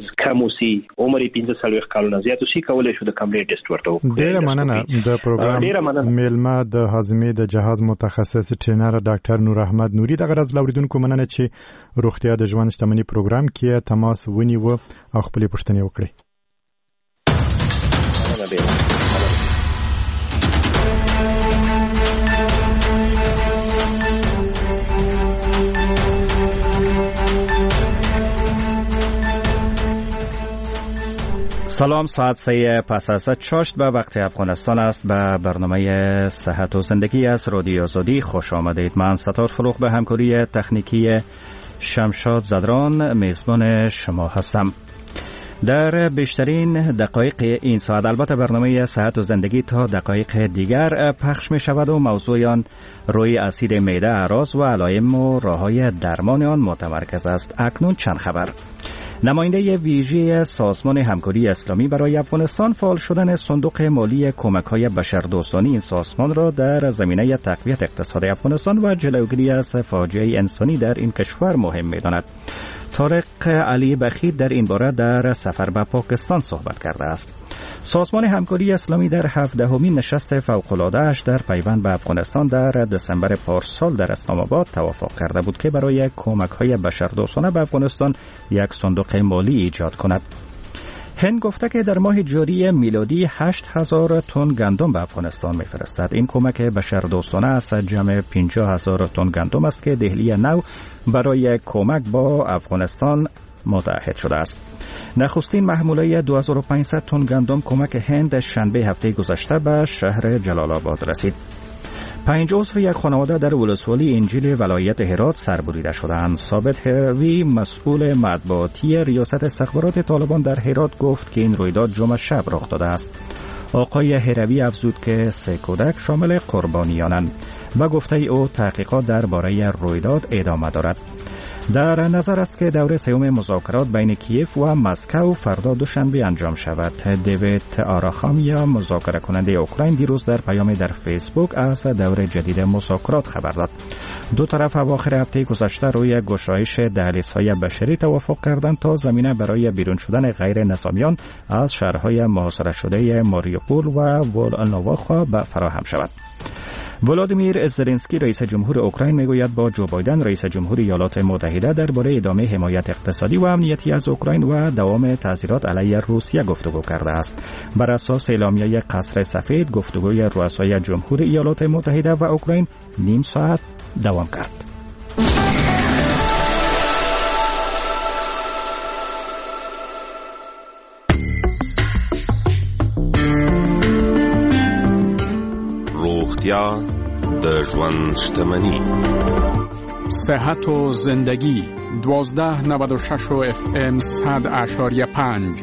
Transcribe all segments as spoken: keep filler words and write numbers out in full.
کم اوسي، عمر یې پنځه څلوېښت کلونه زیات اوسي، کولی شو د کمپلیټ ټیسټ ورته وکړو. ډېره مننه. د پروګرام میلمه د هاضمې د جهاز متخصص ټرینر ډاکټر نور احمد نوري. دغه ورځ لاوریدونکو مننه چې روغتیا د ژوند شتمنۍ پروګرام کې تماس ونیو او خپلې پوښتنې وکړې. سلام، ساعت سه پس از چاشت به وقت افغانستان است. به برنامه صحت و زندگی از رادیو آزادی خوش آمدید. من ستار فروغ به همکاری تکنیکی شمشاد زدران میزبان شما هستم. در بیشترین دقایق این ساعت البته برنامه صحت و زندگی تا دقایق دیگر پخش می شود و موضوع آن روی اسید معده، اعراض و علائم و راه‌های درمان آن متمرکز است. اکنون چند خبر. نماینده ویژه سازمان همکاری اسلامی برای افغانستان فعال شدن صندوق مالی کمک‌های بشردوستانه این سازمان را در زمینه تقویت اقتصاد افغانستان و جلوگیری از فاجعه انسانی در این کشور مهم می‌داند. طارق علی بخیت در این باره در سفر به پاکستان صحبت کرده است. سازمان همکاری اسلامی در هفدهمین نشست فوق‌العاده‌اش در پیوند به افغانستان در دسامبر پارسال در اسلام آباد توافق کرده بود که برای کمک‌های بشردوستانه به افغانستان یک صندوق مالی ایجاد کند. هند گفته که در ماه جاری میلادی هشت هزار تن گندم به افغانستان میفرستد. این کمک بشردوستانه از جمع پنجاه هزار تن گندم است که دهلی نو برای کمک با افغانستان متعهد شده است. نخستین محموله دو هزار و پانصد تن گندم کمک هند شنبه هفته گذشته به شهر جلال آباد رسید. پنج عضو یک خانواده در ولسوالی انجیل ولایت هرات سربریده شدند. ثابت هروی مسئول مطبوعاتی ریاست استخبارات طالبان در هرات گفت که این رویداد جمعه شب رخ داده است. آقای هروی افزود که سه کودک شامل قربانیانند و گفته او تحقیقات درباره رویداد ادامه دارد. در نظر است که دوره سوم مذاکرات بین کیف و مسکو فردا دوشنبه انجام شود. دیوید آراخامیا مذاکره کننده اوکراین دیروز در پیامی در فیسبوک از دوره جدید مذاکرات خبر داد. دو طرف اواخر هفته گذشته روی گشایش دهلیزهای بشری توافق کردند تا زمینه برای بیرون شدن غیر نظامیان از شهرهای محاصره شده ماریوپول و ولنوواخا فراهم شود. ولادیمیر زلنسکی رئیس جمهور اوکراین میگوید با جو بایدن رئیس جمهور ایالات متحده درباره ادامه حمایت اقتصادی و امنیتی از اوکراین و دوام تظاهرات علیه روسیه گفتگو کرده است. بر اساس اعلامیه قصر سفید گفتگوی رؤسای جمهور ایالات متحده و اوکراین نیم ساعت دوام کرد. روغتیا د ژوند شتمني. صحت و زندگی دوازده نود و شش و اف ام صد اشاریه پنج.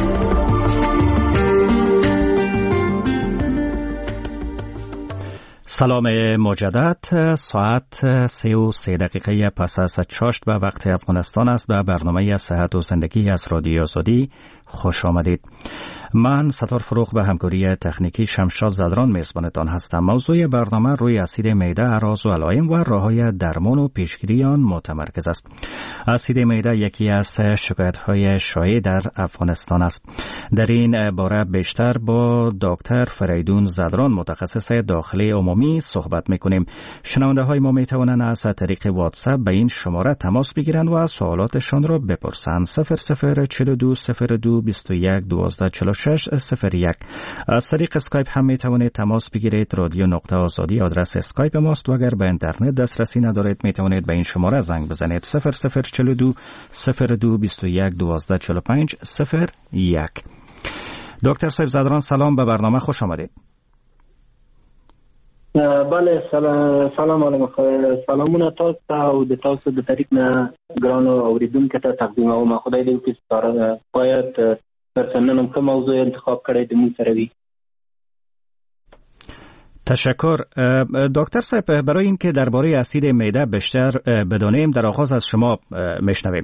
سلام مجدد. ساعت سه و سه دقیقه پس از چاشت به وقت افغانستان است. به برنامه صحت و زندگی از رادیو آزادی خوش آمدید. من ستار فروغ به همکاری تکنیکی شمشاد زدران میزبانتان هستم. موضوع برنامه روی اسید معده، اعراض و علائم و راه‌های درمان و پیشگیری آن متمرکز است. اسید معده یکی از شکایت‌های شایع در افغانستان است. در این باره بیشتر با دکتر فریدون زدران متخصص داخلی عمومی صحبت می‌کنیم. شنونده‌های ما می‌توانند از طریق واتساپ به این شماره تماس بگیرند و سوالاتشان را بپرسند. صفر صفر چهل و دو صفر دو بیست و یک دوازده چهل و شش صفر یک. از طریق اسکایپ هم می توانید تماس بگیرید. رادیو نقطه آزادی آدرس اسکایپ ماست و اگر به اینترنت دسترسی ندارید می توانید به این شماره زنگ بزنید. صفر صفر چهل و دو صفر دو بیست و یک دوازده چهل و پنج صفر یک. دکتر صاحب زدران سلام، به برنامه خوش آمدید. بله سلام سلام علیکم. سلامونه تاسو ته او د تاسو د طریق نه ګرانو اوریدونکو ته تقدیم کوم. خدای دې وکړي چې باید پرسنلم کوم موضوع انتخاب کړی د موږ سره وي. تشکر. دکتر صاحب برای اینکه درباره اسید معده بیشتر بدانیم در آغاز از شما میشنویم.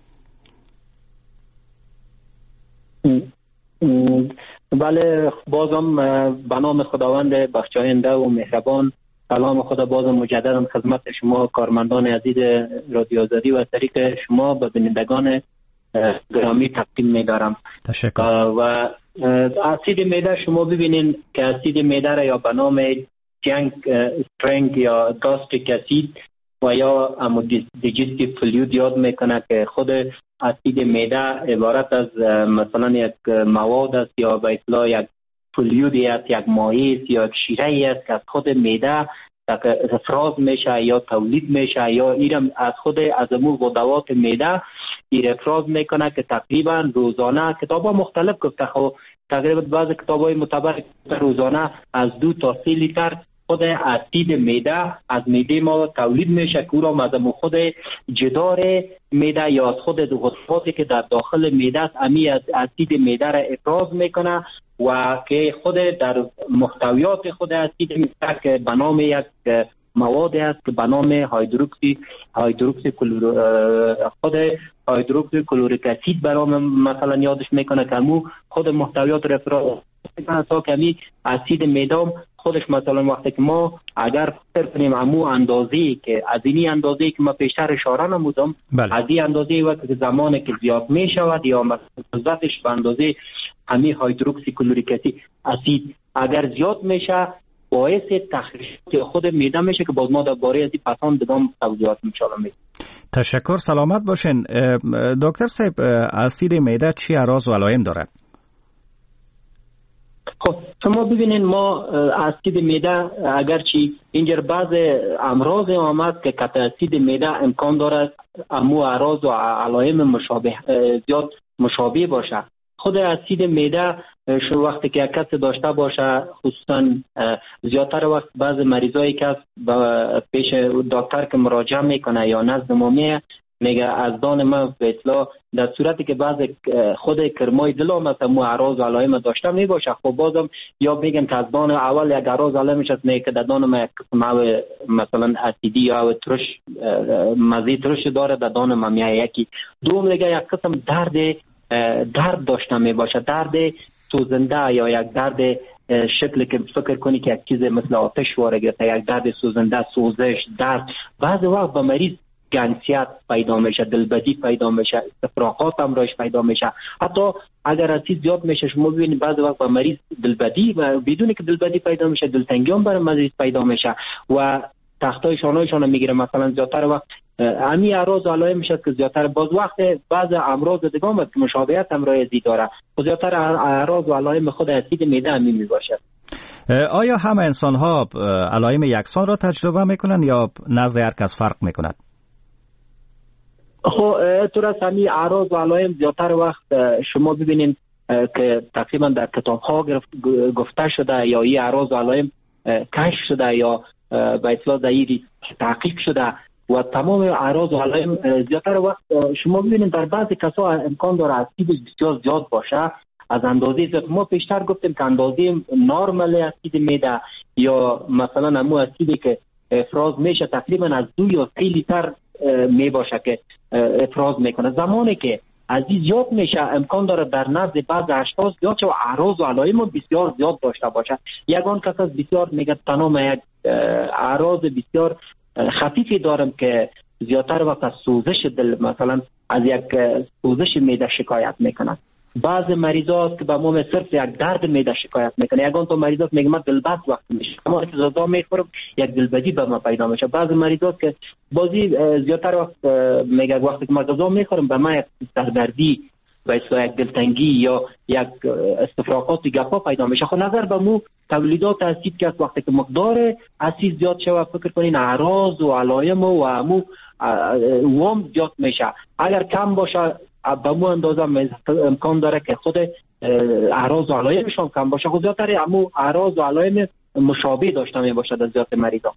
بله بازم به نام خداوند بخشاینده و مهربان سلام خدا بازم مجددا خدمت شما کارمندان عزیز رادیو آزادی و از طریق شما به بینندگان گرامی تقدیم می‌دارم. تشکر. و اسید معده شما ببینین که اسید معده را یا به نام جنگ استرنگ یا گاستریک اسید و یا دیجستیو فلوید یاد میکنه که خود اسید معده عبارت از مثلا یک مواد است یا به اصطلاح یک فلویدی است، یک مایع است یا یک شیره است که از خود معده افراز میشه یا تولید میشه یا ایرم از خود از امور غدوات معده ایر افراز میکنه که تقریبا روزانه کتابا مختلف گفته خب تقریبا بعض کتابای معتبر روزانه از دو تا سه لیتر خود اسید معده از معده ما تولید میشه که او را از خود جدار معده یا از خود غدواتی که در داخل معده است امی از اسید معده را افراز میکنه و که خود در محتویات خود اسید معده که به نام یک مواد است که به نام هیدروکسی هیدروکسی کلور خود هیدروکسی کلوریک اسید به نام مثلا یادش میکنه که مو خود محتویات رفراز تا کمی اسید معده خودش مثلا وقتی که ما اگر فکر کنیم امو اندازه‌ای که از اینی اندازه‌ای که ما پیشتر اشاره نمودم بله. از این اندازه‌ای وقتی زمانی که زیاد میشود یا مثلا به اندازه همین هیدروکسی کلوریک اسید اگر زیاد میشه باعث تخریش خود معده میشه که باز ما درباره از این پسان دگام توضیحات می‌شالم می‌دیم. تشکر، سلامت باشین. دکتر صاحب اسید معده چی اعراض و علائم دارد؟ خب شما ببینید ما اسید معده اگرچه اینجا بعض امراض آمد که کت اسید معده امکان دارد امو اعراض و علائم مشابه زیاد مشابه باشه. خود اسید معده شو وقتی که کس داشته باشه خصوصا زیادتر وقت بعض مریضایی که پیش دکتر که مراجعه میکنه یا نزد ما میه میگه از دان ما به اطلاع در صورتی که بعض خود کرمای دل آمد مو اعراض و علائم داشته می باشه خب بازم یا میگن که از دان اول یک اعراض علائمش است نه که در دان ما یک قسم مثلا اسیدی یا ترش مزه ترش داره در دان ما میای یکی دوم میگه یک قسم درد درد داشته می باشه درد سوزنده یا یک درد شکلی که فکر کنی که یک چیز مثل آتش واره گرفته یک درد سوزنده سوزش درد بعض وقت به مریض گنسیت پیدا میشه دلبدی پیدا میشه استفراغات هم راش پیدا میشه حتی اگر از چیز زیاد میشه شما ببینید بعض وقت با مریض دلبدی و بدون که دلبدی پیدا میشه دلتنگی هم برای مریض پیدا میشه و تختای شانهایشان میگیره مثلا زیادتر وقت امی اعراض و علائم میشه که زیادتر باز وقت بعض امراض دیگه هم که مشابهت هم رایزی داره و زیادتر اعراض و علائم خود اسید معده همی میباشه. آیا همه انسان ها علائم یکسان را تجربه میکنن یا نزد هر کس فرق میکند؟ خب تو را سمی اعراض و علائم زیادتر وقت شما ببینید که تقریبا در کتاب ها گفته شده یا این اعراض و علائم کشف شده یا به اصطلاح دایری تحقیق شده و تمام اعراض و علائم زیادتر وقت شما ببینید در بعضی کسا امکان داره اسید بسیار زیاد باشه از اندازه زیاد. ما پیشتر گفتیم که اندازه نرمال اسید معده یا مثلا همون اسیدی که افراز میشه تقریبا از دو یا سه لیتر می باشه که افراز میکنه. زمانی که از این زیاد میشه امکان داره در نزد بعض اشخاص زیاد شه و اعراض و علائم بسیار زیاد داشته باشه. یگان کس از بسیار میگه تنها یک اعراض بسیار خفیفی دارم که زیادتر وقت از سوزش دل مثلا از یک سوزش معده شکایت میکنه. بعض مریضات که به ما صرف یک درد معده شکایت میکنه یگان تو مریضات میگه من دلبد وقت میشه اما که غذا میخورم یک دلبدی به ما پیدا میشه. بعض مریضات که بازی زیادتر وقت میگه وقتی که من غذا میخورم به من یک سردردی و یک دلتنگی یا یک استفراغات گپا پیدا میشه. خب نظر به مو تولیدات اسید که وقتی که مقدار اسید زیاد شه فکر کنین اعراض و علائم و مو وام زیاد میشه. اگر کم باشه به مو اندازه امکان داره که خود اعراض و علائمشان کم باشه. خود زیادتر امو اعراض و علائم مشابه داشته می باشد از زیاد مریضان.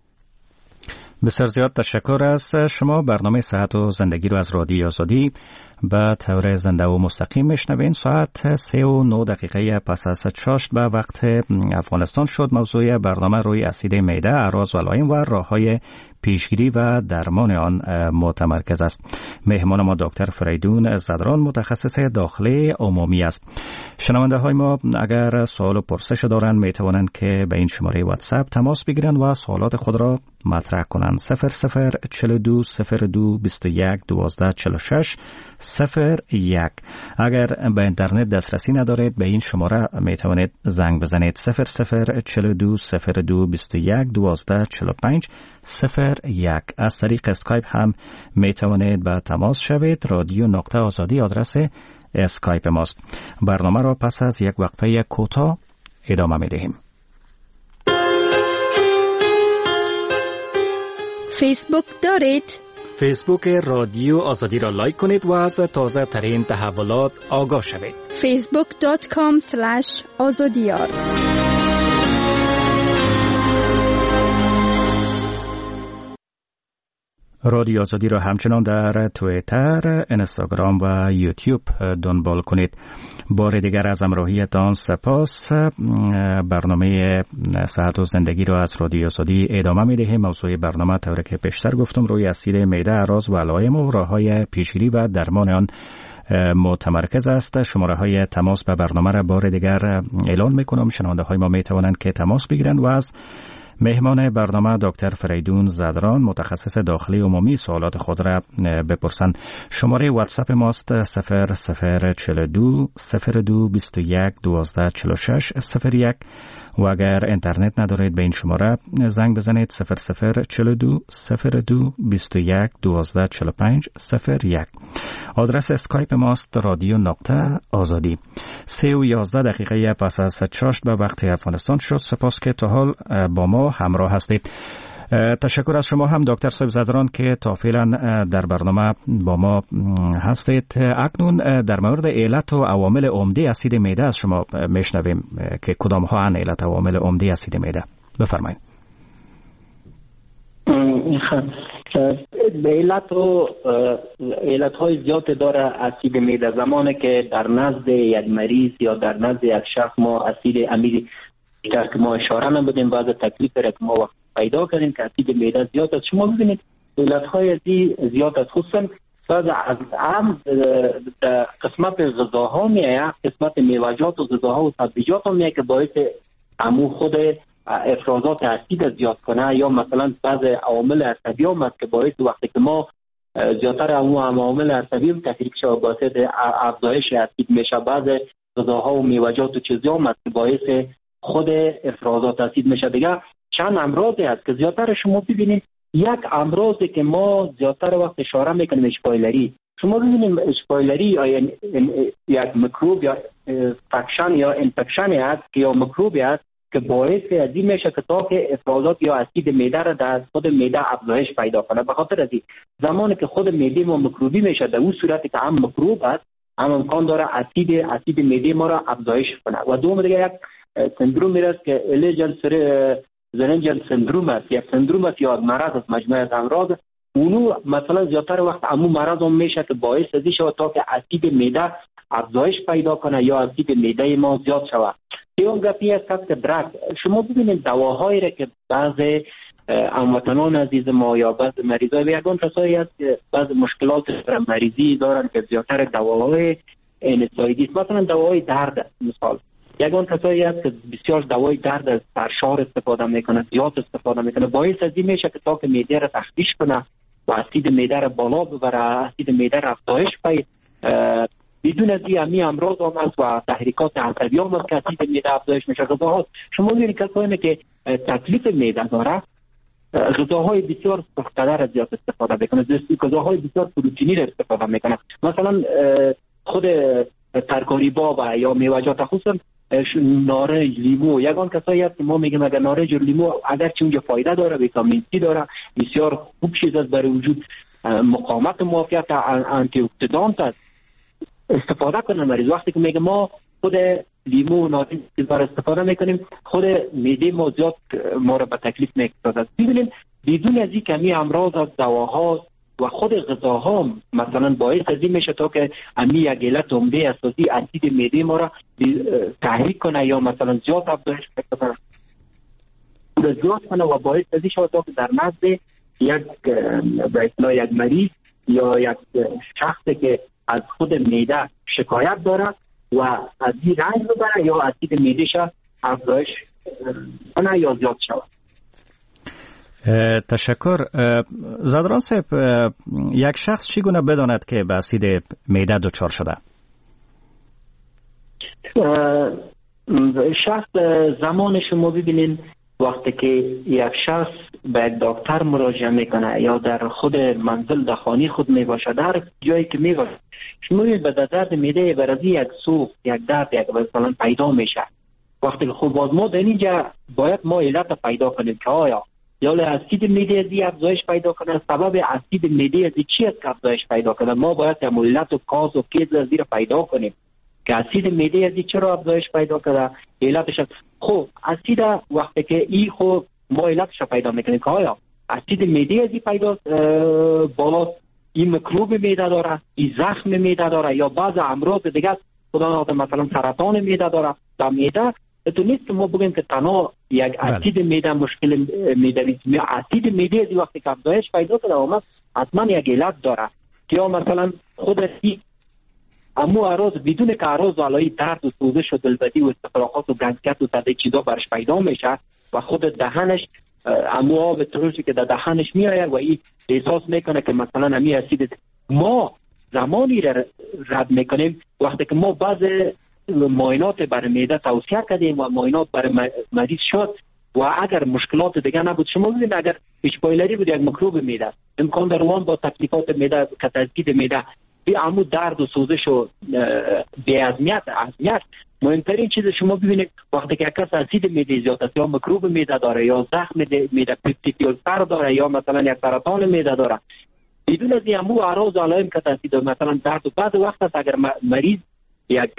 بسیار زیاد تشکر از شما. برنامه صحت و زندگی رو از رادیو آزادی به طور زنده و مستقیم میشنوین. ساعت سه و نه دقیقه پس از چاشت به وقت افغانستان شد. موضوع برنامه روی اسید معده، اعراض و علائم و راه‌های پیشگیری و درمان آن متمرکز است. مهمان ما دکتر فریدون زدران متخصص داخلی عمومی است. شنونده های ما اگر سوال و پرسش دارند می توانند که به این شماره واتساپ تماس بگیرند و سوالات خود را مطرح کنند. صفر صفر چهل و دو صفر دو بیست و یک دوازده چهل و شش صفر یک. اگر به اینترنت دسترسی ندارید به این شماره می توانید زنگ بزنید صفر صفر چهل و دو صفر دو بیست و یک دوازده چهل و پنج صفر یک. از طریق اسکایپ هم می توانید به تماس شوید. رادیو نقطه آزادی آدرس اسکایپ ماست. برنامه را پس از یک وقفه کوتاه ادامه می دهیم. فیسبوک دارید؟ فیسبوک رادیو آزادی را لایک کنید و از تازه ترین تحولات آگاه شوید. فیسبوک دات کام اسلش آزادیار. رادیو آزادی را همچنان در توییتر، اینستاگرام و یوتیوب دنبال کنید. بار دیگر از همراهیتان سپاس. برنامه صحت و زندگی را از رادیو آزادی ادامه می‌دهیم. موضوع برنامه طوری که پیشتر گفتم روی اسید معده، اعراض و علائم و راه‌های پیشگیری و درمان آن متمرکز است. شماره های تماس به برنامه را بار دیگر اعلان می‌کنم. شنونده های ما می‌توانند که تماس بگیرند و از مهمان برنامه دکتر فریدون زدران متخصص داخلی عمومی سوالات خود را بپرسند. شماره واتساپ ماست صفر صفر چهل و دو صفر دو بیست و یک دوازده چهل و شش صفر یک و اگر اینترنت ندارید به این شماره زنگ بزنید صفر صفر چهل و دو صفر دو بیست و یک دوازده چهل و پنج صفر یک. آدرس اسکایپ ماست رادیو نقطه آزادی. سه و یازده دقیقه پس از چاشت به وقت افغانستان شد. سپاس که تا حال با ما همراه هستید. تشکر از شما هم دکتر صاحب زدران که تا فعلا در برنامه با ما هستید. اکنون در مورد علت و عوامل عمده اسید معده از شما میشنویم که کدام ها ان علت و عوامل عمده اسید معده. بفرمایید. به علت و علت های زیاد داره اسید معده. زمانی که در نزد یک مریض یا در نزد یک شخص ما اسید امیر بیشتر که ما اشاره نبودیم بعض تکلیف را که ما وقت پیدا کردیم که اسید معده زیاد است. شما ببینید علت های ازی زیاد است، خصوصا بعض از عام قسمت غذاها میآید، قسمت میوه‌جات و غذاها و سبزیجات هم میآید که باعث امو خود افرازات اسید زیاد کنه، یا مثلا بعض عوامل عصبی هم است که باعث وقتی که ما زیادتر امو عوامل عصبی هم تحریک شده باعث افزایش اسید میشه. بعض غذاها و میوه‌جات و چیزی هم است که باعث خود افرازات اسید میشه. دیگه چند امراضی هست که زیادتر شما ببینید. یک امراضی که ما زیادتر وقت اشاره میکنیم اشپایلری. شما ببینید اشپایلری یا یک میکروب یا فکشن یا انفکشنی هست که یا میکروبی هست که باعث از این میشه که تا که افرازات یا اسید معده را در خود معده افزایش پیدا کنه. به خاطر از این زمانی که خود معده ما میکروبی میشه در اون صورتی که هم میکروب هست هم امکان داره اسید اسید معده ما را افزایش کنه. و دوم دیگه یک سندروم میراست که الیجن سر زرنجن سندروم است. یک سندروم است یا مرض از مجموعه از امراض. اونو مثلا زیادتر وقت امو مرض هم میشه که باعث از این شود تا که اسید معده افزایش پیدا کنه یا اسید معده ما زیاد شود. دیگه گپی است که درک. شما ببینید دواهایی را که بعض هموطنان عزیز ما یا بعض مریضای یگان کسایی هست که بعض مشکلات مریضی دارن که زیادتر دواهای انسایدی مثلا دواهای درد مثال یگان کسایی هست که بسیار دوای درد از سرشار استفاده میکنه، زیاد استفاده میکنه، باعث از این میشه که تا که معده را تخدیش کنه و اسید معده را بالا ببره، اسید معده را افزایش پی بدون از این همی امراض هم هست و تحریکات عصبی هم هست که اسید معده افزایش میشه. غذاها شما میبینید کسایی که تکلیف معده داره غذاهای بسیار سخت‌تر از زیاد استفاده میکنه، غذاهای بسیار پروتئینی را استفاده میکنه. مثلا خود ترکاری باب یا میوه‌جات خصوصا نارنج، لیمو. یگان کسایی هست که ما میگیم اگر نارنج و لیمو اگرچه اونجا فایده داره، ویتامین سی داره، بسیار خوب چیز است برای وجود، مقاومت معافیت آنتی اکسیدانت است، استفاده کنه مریض. وقتی که میگه ما خود لیمو و نارنج داره استفاده میکنیم خود معده ما زیاد ما را به تکلیف میکشد. ببینید بدون از این کمی امراض از دواها و خود غذاها مثلا باعث از این میشه تا که امی یک علت عمده اساسی اسید معده ما را تحریک کنه یا مثلا زیاد افزایش کنه زیاد کنه و باعث از این شود تا که در نزد یک به اصطلاح یک مریض یا یک شخصی که از خود معده شکایت داره و از این رنج ببره یا اسید معده‌ش افزایش کنه یا زیاد شود. تشکر. زادران صاحب، یک شخص چگونه بداند که به اسید معده دچار شده؟ شخص زمان شما ببینین وقتی که یک شخص به یک دکتر مراجعه میکنه یا در خود منزل در خانه خود میباشه، در جایی که میباشه شما به درد معده برازی یک سوخت، یک درد، یک مثلا پیدا میشه. وقتی که خب باز ما در اینجا باید ما علت پیدا کنیم که آیا یا اسید معده ازی افزایش پیدا کنه، سبب اسید معده ازی چی است که افزایش پیدا کنه. ما باید علت و کاز و کیز ازی را پیدا کنیم که اسید معده ازی چرا افزایش پیدا کنه، علتش. خب اسید وقتی که ای خب ما علتش پیدا میکنیم که آیا اسید معده ازی پیدا بالا، این میکروب معده داره، این زخم معده داره یا بعض امراض دیگه، خدا نخواهد مثلا سرطان معده داره. در معده تو نیست که ما بگیم که تنها یک اسید معده مشکل معده نیست. اسید معده ازی وقتی که افزایش پیدا کنه اومد حتما یک علت داره یا مثلا خود سی امو اعراض بدون که اعراض علایی درد و سوزش و دلبدی و استفراغات و گنسکت و تده چیزا برش پیدا میشه و خود دهنش امو آب تروشی که در دهنش میآید و این احساس میکنه که مثلا امی اسید. ما زمانی را رد میکنیم وقتی که ما بعض معاینات برای معده توصیه کردیم و معاینات برای مریض شد و اگر مشکلات دیگه نبود، شما ببینید اگر اچ پایلری بود یک میکروب معده، امکان داره وان با تکلیفات معده که تزکید معده بی عمو درد و سوزش و بی ازمیت ازمیت مهمترین چیز شما ببینید وقتی که کس اسید معده زیاد است یا میکروب معده داره یا زخم معده پپتیک اولسر داره یا مثلا یک سرطان معده داره، بدون از عمو اعراض و علائم که تزکید مثلا درد و بعد وقت است اگر مریض یک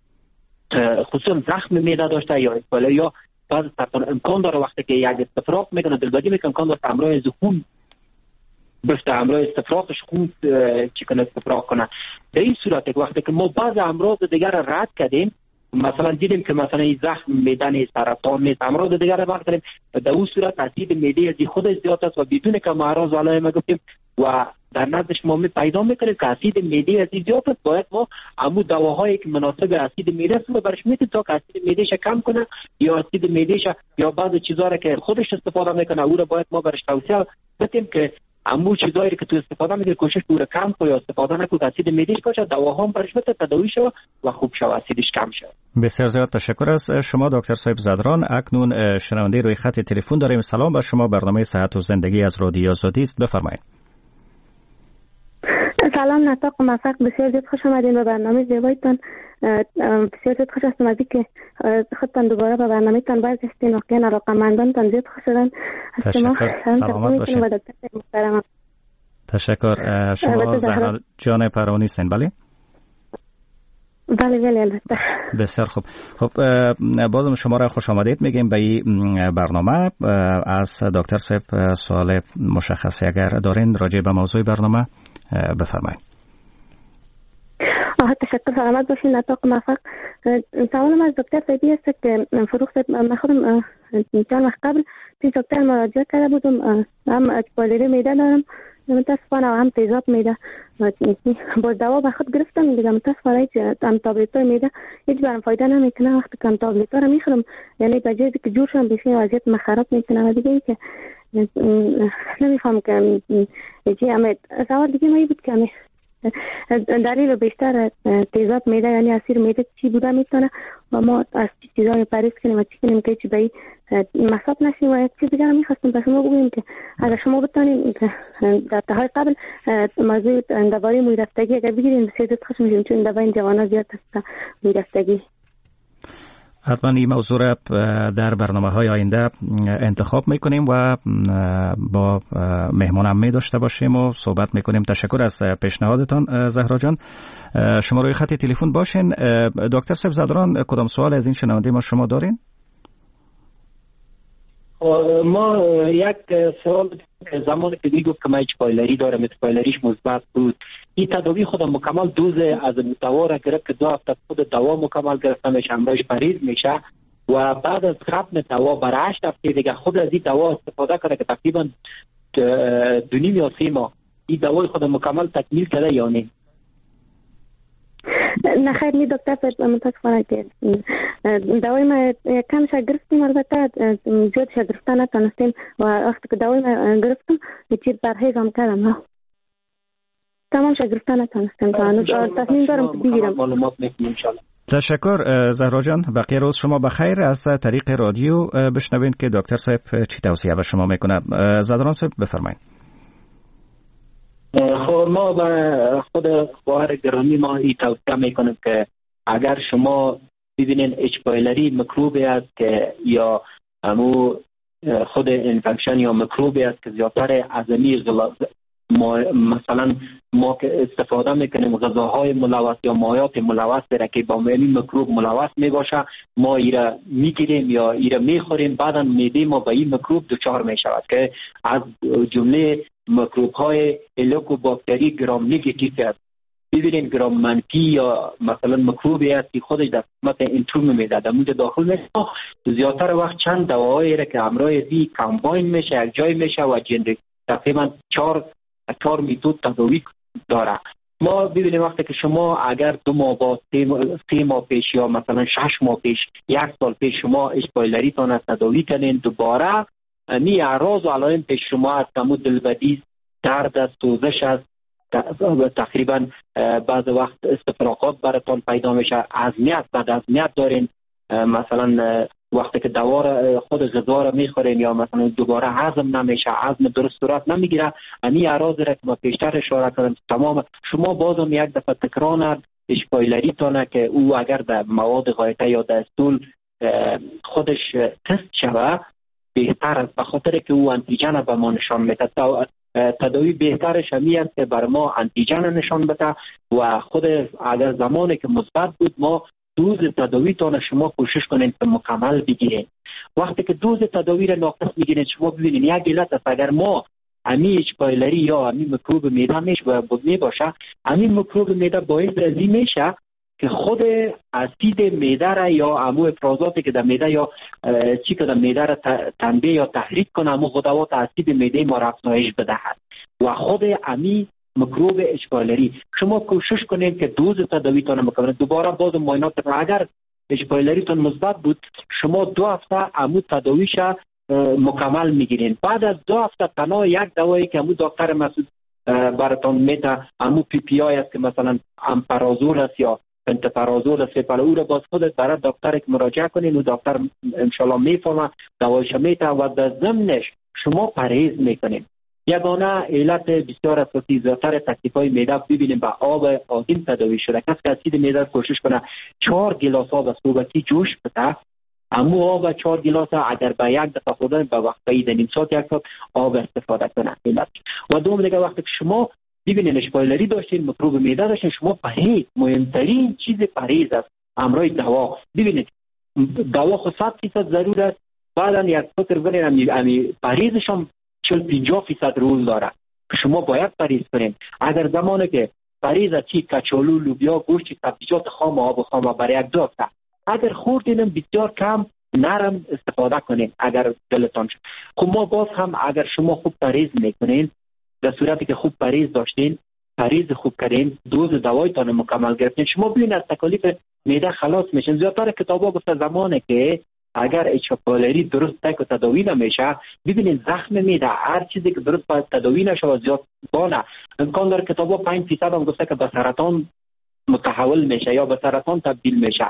خصوصا زخم معده داشته یا یا بعض سرطان، امکان داره وقتی که یک استفراغ میکنه دلبدی میکنه، امکان داره امراض خون بسته امراض استفراغش خون چی کنه استفراغ کنه. در این صورت وقتی که ما بعض امراض دیگر را رد کردیم، مثلا دیدیم که مثلا این زخم معده نیست، سرطان نیست، امراض دیگر را رد کردیم، در اون صورت اسید معده از خود زیاد است و بدون که ما اعراض علائم گفتیم و در نزدش ما می پیدا میکنیم که اسید معده از زیاد است، باید ما همون دواهایی که مناسب اسید معده است برش میدیم تا که اسید معده ش کم کنه یا اسید معده ش یا بعض چیزا را که خودش استفاده میکنه او را باید ما برش توصیه بدیم که امو چیزایی که تو استفاده میکنی کوشش دور کم کنی یا استفاده نکنی، اسید معدهش باشه، دواها هم برش بده تداوی شو و خوب شو، اسیدش کم شه. بسیار زیاد تشکر از شما دکتر صاحب زادران. اکنون شنونده روی خط تلفن داریم. سلام به شما، برنامه صحت و زندگی از رادیو آزادی است، بفرمایید. سلام، نطاق موفق، بسیار زیاد خوش آمدین به برنامه زیبایتان. بسیار زیاد خوش هستم از اینکه خودتان دوباره به برنامه تان برگشتین. واقعا علاقه‌مندانتان زیاد خوش شدن. تشکر، سلامت باشین. تشکر. شما زهرا جان پروانی هستین؟ بله بله بله البته. بسیار خوب. خب بازم شما را خوش آمدید میگیم به این برنامه. از دکتر صاحب سوال مشخصی اگر دارین راجع به موضوع برنامه بفرمایید. آه تشکر، سلامت باشین، نطاق موفق. سوالم از دکتر صاحبی است که فروغ صاحب من خودم چند وقت قبل پیش دکتر مراجعه کرده بودم، هم اچپالری معده دارم متاسفانه و هم تیزاب میده، با دوا به خود گرفتم دیگه متاسفانه هیچ هم تابلت های میده هیچ برام فایده نمیکنه. وقتی که هم تابلت ها رو میخورم یعنی به جایی که جور شم بسیار وضعیت مخرب میکنه و دیگه ای که نمیفهم که چی همه سوال دیگه مایی بود که دلیل بیشتر تیزاب میده یعنی اسیر میده چی بوده میتونه و ما از چی چیزایی پریز کنیم و چی کنیم که چی به مصاب نشیم. و یک چیز دیگر هم میخواستم به شما بگویم که اگر شما بتانیم در تاهای قبل موضوع درباره مویرفتگی اگر بگیریم بسیار زیاد خوش میشیم، چون در بین جوانان زیاد است مویرفتگی. حتما این موضوع را در برنامه های آینده انتخاب میکنیم و با مهمانم می داشته باشیم و صحبت میکنیم. تشکر از پیشنهادتان زهرا جان. شما روی خط تلفن باشین. دکتر صاحب زادران کدام سوال از این شنونده ما شما دارین؟ ما یک سوال زمانی که دیگه که ما هیچ پایلری دارم، پایلریش مثبت بود، این تداوی خودم مکمل دوز از دوا را گرفت که دو هفته خود دوا مکمل گرفتم همراهش پریز میشه و بعد از ختم دوا برای هشت هفته دیگه خود از این دوا استفاده کنه که تقریبا دو نیم یا سه ماه این دوای خودم مکمل تکمیل کرده یا نه؟ نه خیر می دکتر صاحب متاسفانه که دوای ما کم شا گرفتیم، البته زیاد شا گرفتن نتونستیم و وقتی که دوای ما گرفتم چیز برهیز هم کردم تمام شا گرفتن نتونستیم تصمیم دارم که بگیرم. معلومات میکنیم انشاءالله. تشکر زهرا جان. بقیه روز شما بخیر. از طریق رادیو بشنوین که دکتر صاحب چی توصیه به شما میکنه. زهرا صاحب بفرمایید. خب ما به خود خواهر گرامی ما این توصیه میکنیم که اگر شما ببینین اچ پایلری مکروبی است که یا همو خود انفکشن یا مکروبی است که زیادتر از امی ما مثلا ما که استفاده میکنیم غذاهای ملوث یا مایات ملوث را که با این مکروب ملوث میباشه ما ایره میگیریم یا ایره میخوریم، بعدا معده ما با این مکروب دچار میشود که از جمله مکروب های هلیکوباکتری گرام نگاتیو است. ببینید گرام منفی یا مثلا مکروبی است که خودش در قسمت انتروم میده در مورد داخل میشه، زیادتر وقت چند دواهایی را که همراه زی کامباین میشه یک جای میشه و جنریک تقریبا چهار چهار میتود تداوی داره. ما ببینیم وقتی که شما اگر دو ماه با سه ماه پیش یا مثلا شش ماه پیش یک سال پیش شما اچ پایلری تان تداوی کنین، دوباره می اعراض و علائم پیش شما از کمو دلبدی، درد است، سوزش است، تقریبا بعض وقت استفراغات براتون پیدا میشه، ازمیت بعد ازمیت دارین، مثلا وقتی که دوا خود غذا را میخورین یا مثلا دوباره هضم نمیشه، هضم درست صورت نمیگیره، این اعراض را که ما پیشتر اشاره کردم تمام شما بازم یک دفعه تکرار نرد اچ پایلری تانه که او اگر در مواد غایطه یا در استول خودش تست شوه بهتر است، به خاطر که او انتیجن به ما نشان میده. تداوی بهترش همی است که بر ما انتیجن نشان بده و خود اگر زمانی که مثبت بود ما دوز تداوی تان شما کوشش کنید که مکمل بگیرید. وقتی که دوز تداوی را ناقص میگیرید شما ببینید یک علت است، اگر ما امی اچ پایلری یا امی میکروب معده میشه می باشه، امی میکروب معده باعث ازی میشه که خود اسید معده را یا امو افرازاتی که در معده یا چی که در معده را تنبیه یا تحریک کنه، امو خودوات اسید معده ما را افزایش بدهد و خود امی میکروب اچ پایلری شما کوشش کنید که دوز تداویتان مکمل. دوباره باز معاینات را اگر اچ پایلریتون مثبت بود شما دو هفته امو تداویش مکمل میگیرین. بعد از دو هفته تنها یک دوایی که امو دکتر مسعود براتون میده امو پی پی آی است که مثلا امپرازول است یا پنتپرازول است، پلا او را باز خودت برای دکتر که مراجعه کنین و دکتر انشالله میفهمه دوایش میده و در ضمنش شما پرهیز میکنین. یگانه علت بسیار اساسی زیادتر تکلیف‌های معده ببینیم با آب آدیم تداوی شده. کسی که اسید معده کوشش کنه چهار گیلاس آب صبحی جوش بده، امو آب چهار گیلاس اگر به یک دفعه خوردن به وقت بعید نیم ساعت یک ساعت آب استفاده کنه. علت و دوم دیگه وقتی که شما ببینید اچ پایلری داشتین میکروب معده داشتین شما پرهیز مهمترین چیز پرهیز است همراه دوا. ببینید دوا خود صد درصد ضرور است، بعدا یک فکر کنید امی پرهیزش هم چهل پنجاه درصد رول داره که شما باید پرهیز کنین. اگر زمانی که پرهیز از چی کچالو، لوبیا، گوشت، سبزیجات خام و آب خام برای یک دو هفته اگر خوردین بسیار کم نرم استفاده کنین اگر دلتان شد. خب ما باز هم اگر شما خوب پرهیز میکنین در صورتی که خوب پرهیز داشتین پرهیز خوب کردین دوز دوایتان مکمل گرفتین شما ببین از تکالیف معده خلاص میشین. زیادتر کتابا گفته زمانی که اگر اچ پایلری درست تک و تداوی نمیشه ببینید زخم میده هر چیزی که درست باید تداوی نشه و زیاد بانه امکان داره کتابا پنج درصد هم گفته که به سرطان متحول میشه یا به سرطان تبدیل میشه.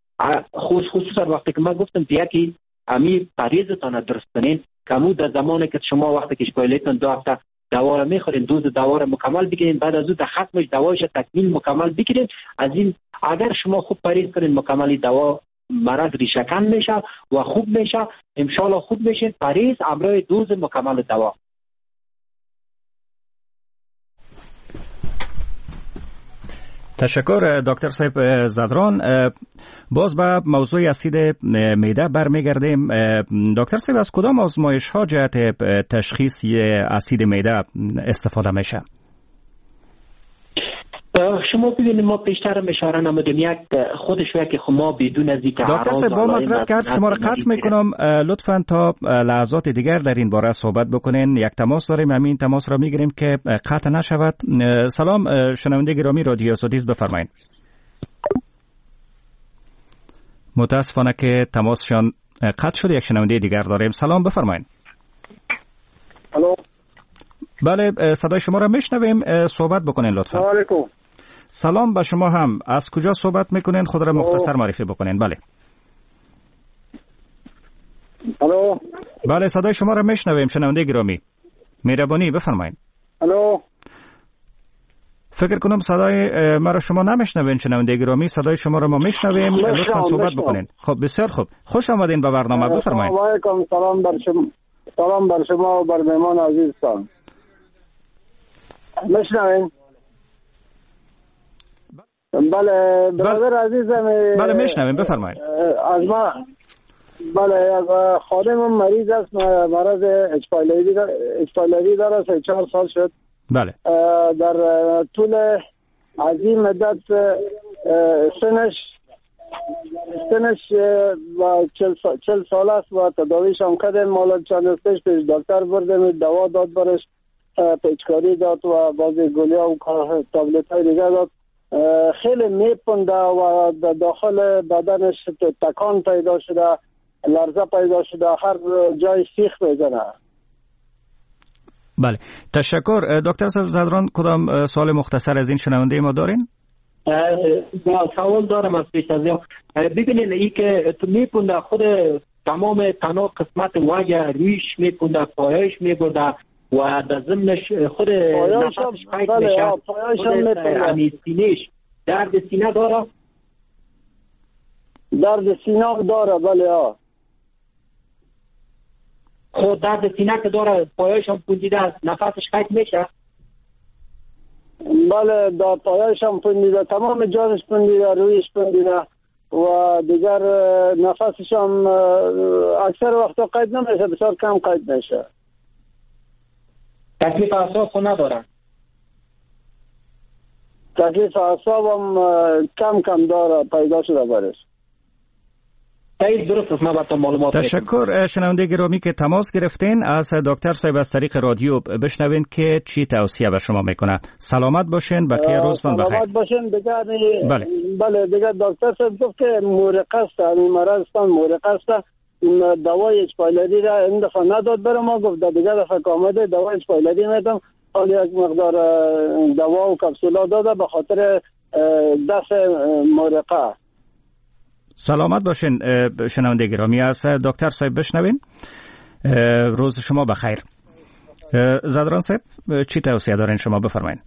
خصوصا وقتی که من گفتم یکی امی پرهیزتان درست کنین کمو در زمانی که شما وقتی که اچ پایلریتون دو هفته دوا را میخورین دوز دوا را مکمل بگیرین، بعد از اون در ختمش دوایش تکمیل مکمل بگیرین. از این اگر شما خوب پرهیز کنین مکمل دوا مرض ریشه‌کن میشه و خوب میشه، انشالله خوب میشه. پرهیز همراه دوز مکمل دوا. تشکر دکتر صاحب زدران. باز به موضوع اسید معده برمیگردیم. دکتر صاحب از کدام آزمایش ها جهت تشخیص اسید معده استفاده میشه؟ شما ببینید ما پیشتر اشاره نمودیم یک خودش که ما بدون از اینکه دکتر صاحب با معذرت کرد شما را قطع میکنم، لطفاً تا لحظات دیگر در این باره صحبت بکنین. یک تماس داریم، همین تماس را میگیریم که قطع نشود. سلام شنونده گرامی رادیو آزادی، بفرمایید. متاسفانه که تماسشان قطع شد. یک شنونده دیگر داریم. سلام، بفرمایید. الو. بله، صدای شما را میشنویم، صحبت بکنین لطفا. سلام علیکم. سلام به شما هم. از کجا صحبت میکنین؟ خود را مختصر معرفی بکنین. بله. الو. بله، صدای شما را میشنویم شنونده گرامی. مهربانی بفرمایید. الو. فکر کنم صدای ما را شما نمیشنوین شنونده گرامی. صدای شما را ما میشنویم، لطفا صحبت بکنین. خب بسیار خوب. خوش آمدین به برنامه، بفرمایید. سلام علیکم. سلام بر شما. سلام بر شما و بر مهمان عزیزتان. میشنوین؟ بله برادر عزیزم. بله میشنویم، بفرمایید. از ما بله از خادمم مریض است، مرض اچ پایلری داره، سه چهار سال شد. بله. در طول از این مدت سنش سنش و چل سال است و تداویش هم کردیم. مالا چند روز پیش پیش دکتر بردیم، دوا داد برش، پیچکاری داد و بعضی گولیا و تابلت های دیگه داد. خیلی میپنده و داخل بدنش تکان پیدا شده، لرزه پیدا شده، هر جای سیخ میزنه. بله، تشکر. دکتر صاحب زدران، کدام سوال مختصر از این شنونده ما دارین؟ سوال دارم از پیش از یا. ببینید ای که تو میپنده، خود تمام تنها قسمت وجه ریش میپنده، پایش میبرده و در ضمنش خود نفسش قید میشه، خود امی سینهش درد سینه داره. درد سینه داره، بله ها. خود درد سینه که داره، پایش هم پوندیده است، نفسش قید میشه. بله، در پایش هم پوندیده، تمام جانش پوندیده، رویش پوندیده و دیگر نفسش هم اکثر وقتا قید نمیشه، بسیار کم قید میشه. تکلیف اعصاب خود نداره. تکلیف اعصاب هم کم کم داره، پیدا شده برش. تشکر. شنونده گرامی که تماس گرفتین، از دکتر صاحب از طریق رادیو بشنوین که چی توصیه به شما میکنه. سلامت باشین، بقیه روزتان بخیر. سلامت باشین. دیگه بله بله دیگه دکتر صاحب گفت که مورقه است، این مرضستان مورقه است. این دوای اچ پایلری را این دفعه نداد برای ما، گفت دیگه دفعه که آمده دوای اچ پایلری میدم، حالی یک مقدار دوا و کپسولا داده به خاطر دست مورقه. سلامت باشین شنونده گرامی. از دکتر صاحب بشنوین. روز شما بخیر. زدران صاحب چی توصیه دارین شما؟ بفرمایید.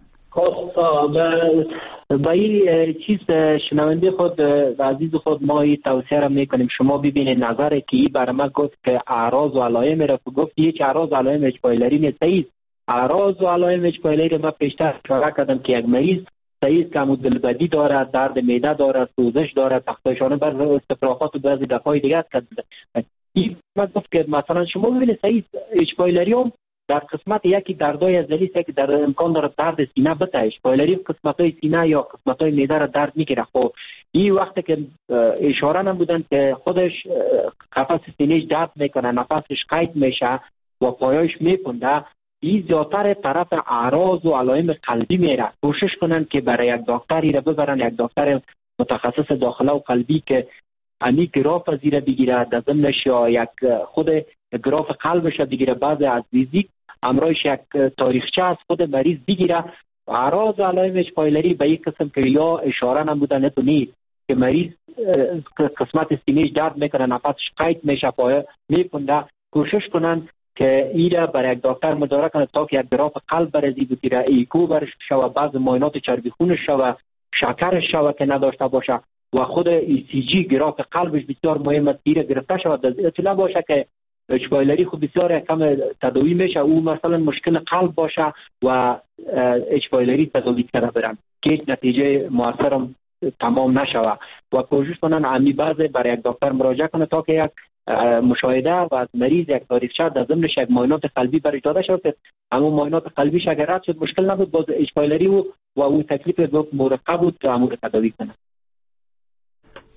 با این چیز شنونده خود عزیز خود ما این توصیه را میکنیم. شما ببینید نظر که ای برای ما گفت که اعراض و علائم را گفت، یک اعراض و علائم اچ پایلری نیست. اعراض و علائم اچ پایلری ما پیشتر اشاره کردم که یک مریض سعید که دلبدی داره، درد معده داره، سوزش داره، تختاشانه بر استفراغات و بعضی دفعای دیگه است. این ما گفت که مثلا شما ببینید سعید اچ پایلری هم در قسمت یکی دردای ازلی است که در امکان داره درد سینه بته. اچ پایلری قسمتای سینه یا قسمتای معده را درد میگیره. خب این وقتی که اشاره نم بودن که خودش قفس سینهش درد میکنه، نفسش قید میشه و پایش میپنده، این زیادتر طرف اعراض و علائم قلبی میره. کوشش کنن که برای یک دکتری را ببرن، یک دکتر متخصص داخله و قلبی که امی گراف زیر بگیره، در ضمنش یا یک خود گراف قلبش بگیره، بعضی از فیزیک امرایش یک تاریخچه از خود مریض بگیره. اعراض و علائم اچ پایلری به یک قسم که یا اشاره نمودن تو نیست که مریض قسمت سینهش درد میکنه، نفسش قید میشه، پای میپنده. کوشش کنن که ایره برای یک دکتر مداره کنه تا که یک گراف قلب برزی بگیره، ایکو برش شوه، بعض معاینات چربی خونش شوه، شکرش شوه که نداشته باشه و خود ای سی جی گراف قلبش بسیار مهم است ایره گرفته شود. اطلاع باشه که اچ پایلری خود بسیار کم تداوی میشه، او مثلا مشکل قلب باشه و اچ پایلری تداوی کرده برن که هیچ نتیجه موثرم تمام نشوه و کوشش کنن امی بعض برای یک دکتر مراجعه کنه تا که یک مشاهده و از مریض یک تاریخچه در ضمنش یک معاینات قلبی برش داده شد که اما معاینات قلبیش اگر رد شد مشکل نبود، باز اچ پایلری و و او تکلیف مورقه بود که امور تداوی کنه.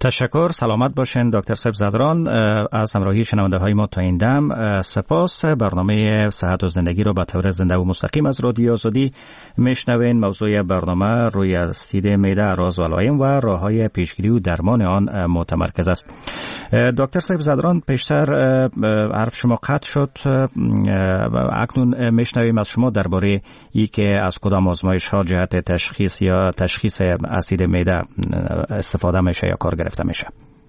تشکر. سلامت باشین دکتر صاحب زدران. از همراهی شنونده های ما تا این دم سپاس. برنامه صحت و زندگی رو به طور زنده و مستقیم از رادیو آزادی میشنوین. موضوع برنامه روی اسید معده، اعراض و علائم و راه‌های پیشگیری و درمان آن متمرکز است. دکتر صاحب زدران، پیشتر حرف شما قطع شد. اکنون میشنویم از شما درباره ای که از کدام آزمایش ها جهت تشخیص یا تشخیص اسید معده استفاده میشه یا کار گرفته میشه.